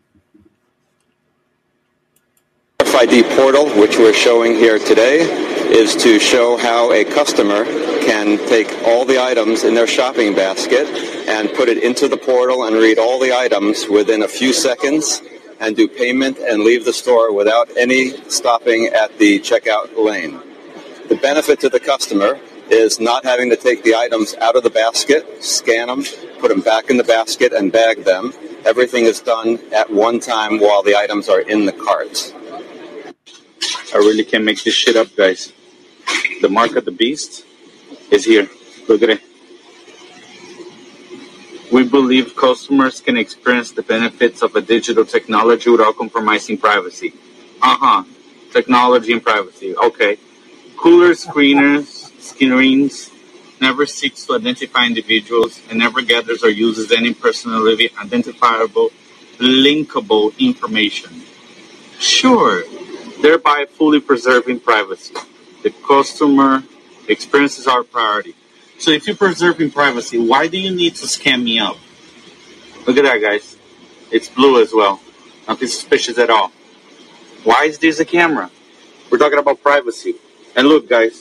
S9: RFID portal, which we're showing here today, is to show how a customer can take all the items in their shopping basket and put it into the portal and read all the items within a few seconds and do payment and leave the store without any stopping at the checkout lane. The benefit to the customer is not having to take the items out of the basket, scan them, put them back in the basket, and bag them. Everything is done at one time while the items are in the cart.
S10: I really can't make this shit up, guys. The mark of the beast is here. Look at it. We believe customers can experience the benefits of a digital technology without compromising privacy. Technology and privacy. Okay. Cooler screens never seeks to identify individuals and never gathers or uses any personally identifiable, linkable information. Sure, thereby fully preserving privacy. The customer experience is our priority. So if you're preserving privacy, why do you need to scan me up? Look at that, guys. It's blue as well. Nothing suspicious at all. Why is this a camera? We're talking about privacy. And look, guys.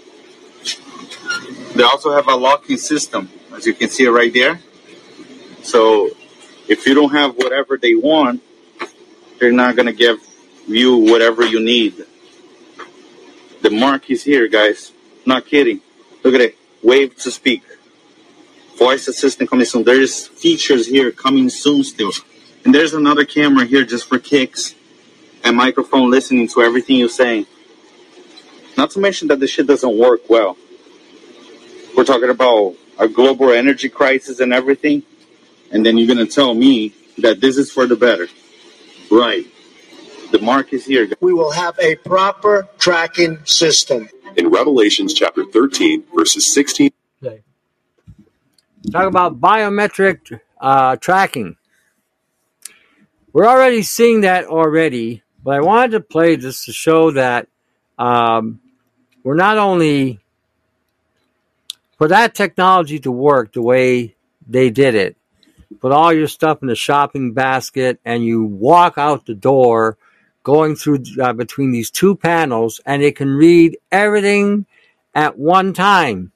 S10: They also have a locking system, as you can see it right there. So if you don't have whatever they want, they're not going to give you whatever you need. The mark is here, guys. Not kidding. Look at it. Wave to speak. Voice assistant coming soon. There's features here coming soon still. And there's another camera here just for kicks. And microphone listening to everything you're saying. Not to mention that this shit doesn't work well. We're talking about a global energy crisis and everything. And then you're going to tell me that this is for the better. Right. The mark is here.
S11: We will have a proper tracking system.
S12: In Revelations chapter 13, verses 16.
S1: Okay. Talk about biometric tracking. We're already seeing that already, but I wanted to play this to show that we're not only, for that technology to work the way they did it, put all your stuff in the shopping basket and you walk out the door going through between these two panels, and it can read everything at one time.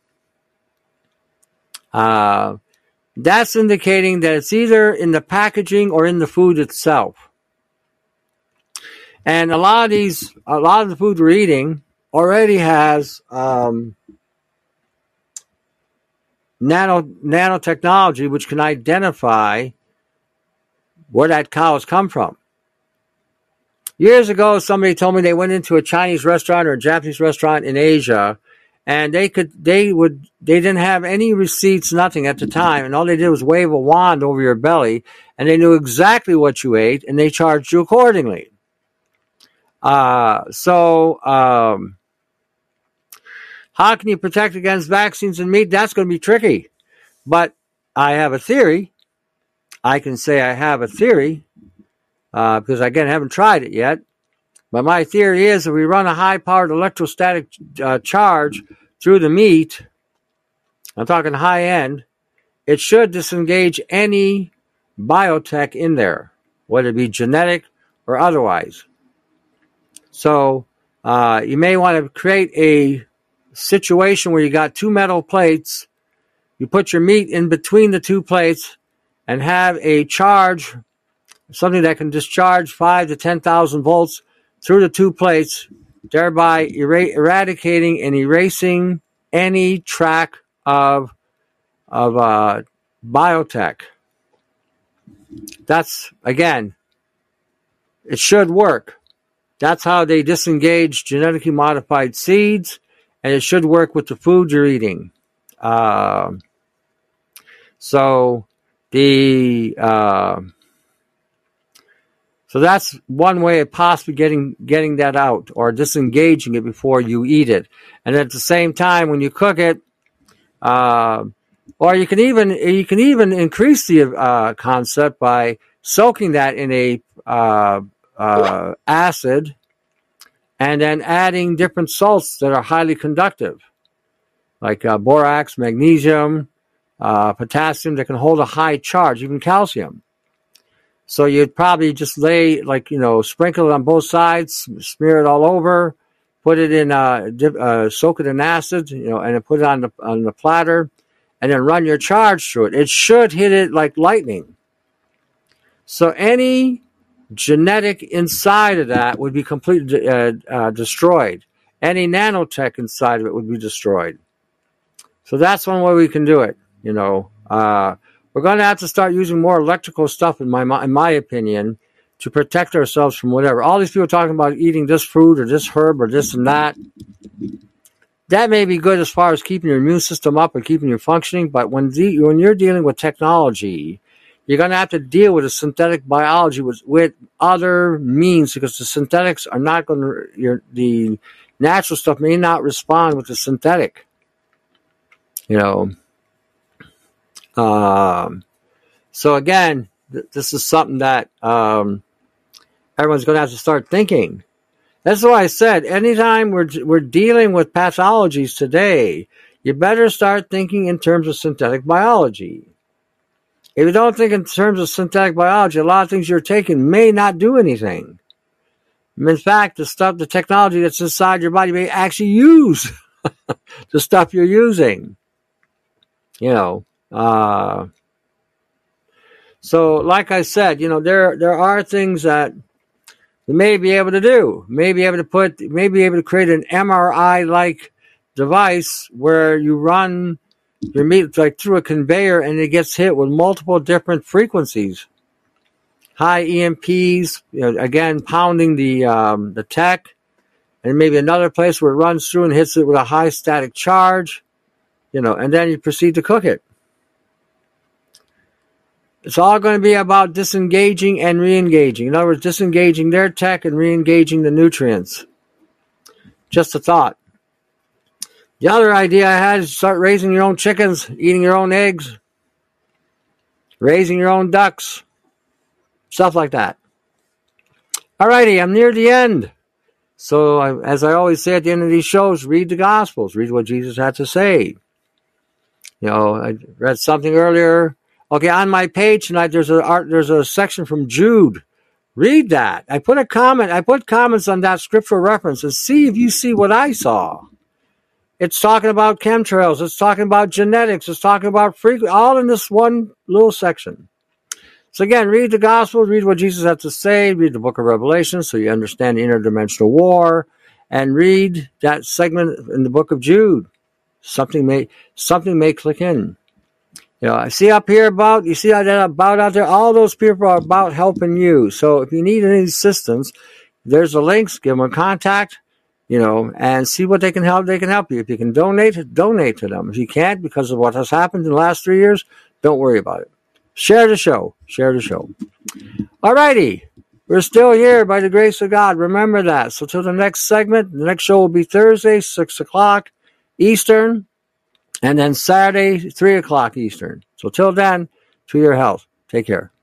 S1: That's indicating that it's either in the packaging or in the food itself. And a lot of the food we're eating already has nanotechnology, which can identify where that cow has come from. Years ago, somebody told me they went into a Chinese restaurant or a Japanese restaurant in Asia, and they didn't have any receipts, nothing at the time, and all they did was wave a wand over your belly, and they knew exactly what you ate, and they charged you accordingly. How can you protect against vaccines and meat? That's going to be tricky. But I have a theory. I can say I have a theory. Because, again, I haven't tried it yet. But my theory is if we run a high-powered electrostatic charge through the meat, I'm talking high-end, it should disengage any biotech in there, whether it be genetic or otherwise. So you may want to create a situation where you got two metal plates, you put your meat in between the two plates, and have a charge, something that can discharge 5 to 10,000 volts through the two plates, thereby eradicating and erasing any track of biotech. That's, again, it should work. That's how they disengage genetically modified seeds, and it should work with the food you're eating. So that's one way of possibly getting that out, or disengaging it before you eat it. And at the same time, when you cook it, or you can even increase the concept by soaking that in a acid, and then adding different salts that are highly conductive, like borax, magnesium, potassium, that can hold a high charge, even calcium. So you'd probably just sprinkle it on both sides, smear it all over, put it in, soak it in acid, and then put it on the platter, and then run your charge through it. It should hit it like lightning. So any genetic inside of that would be completely destroyed. Any nanotech inside of it would be destroyed. So that's one way we can do it. We're going to have to start using more electrical stuff, in my opinion, to protect ourselves from whatever. All these people talking about eating this fruit or this herb or this and that. That may be good as far as keeping your immune system up and keeping you functioning, but when you're dealing with technology, you're going to have to deal with a synthetic biology with other means, because the synthetics are not going to, the natural stuff may not respond with the synthetic. So again, this is something that everyone's going to have to start thinking. That's why I said, anytime we're dealing with pathologies today, you better start thinking in terms of synthetic biology. If you don't think in terms of synthetic biology, a lot of things you're taking may not do anything. In fact, the technology that's inside your body may actually use the stuff you're using. So like I said, there are things that you may be able to do. May be able to create an MRI-like device where you run your meat like through a conveyor, and it gets hit with multiple different frequencies. High EMPs, again, pounding the tech, and maybe another place where it runs through and hits it with a high static charge, and then you proceed to cook it. It's all going to be about disengaging and re-engaging. In other words, disengaging their tech and re-engaging the nutrients. Just a thought. The other idea I had is start raising your own chickens, eating your own eggs, raising your own ducks, stuff like that. Alrighty, I'm near the end. So, as I always say at the end of these shows, read the Gospels. Read what Jesus had to say. I read something earlier. Okay, on my page tonight, there's a section from Jude. Read that. I put comments on that scriptural reference and see if you see what I saw. It's talking about chemtrails. It's talking about genetics. It's talking about all in this one little section. So again, read the Gospel, read what Jesus had to say, read the book of Revelation so you understand the interdimensional war, and read that segment in the book of Jude. Something may click in. I see up here you see that about out there, all those people are about helping you. So if you need any assistance, There's the links. Give them a contact, and see what they can help. They can help you. If you can donate to them. If you can't, because of what has happened in the last 3 years, don't worry about it. Share the show. All righty. We're still here by the grace of God. Remember that. So till the next segment, the next show will be Thursday, 6 o'clock Eastern, and then Saturday, 3 o'clock Eastern. So till then, to your health. Take care.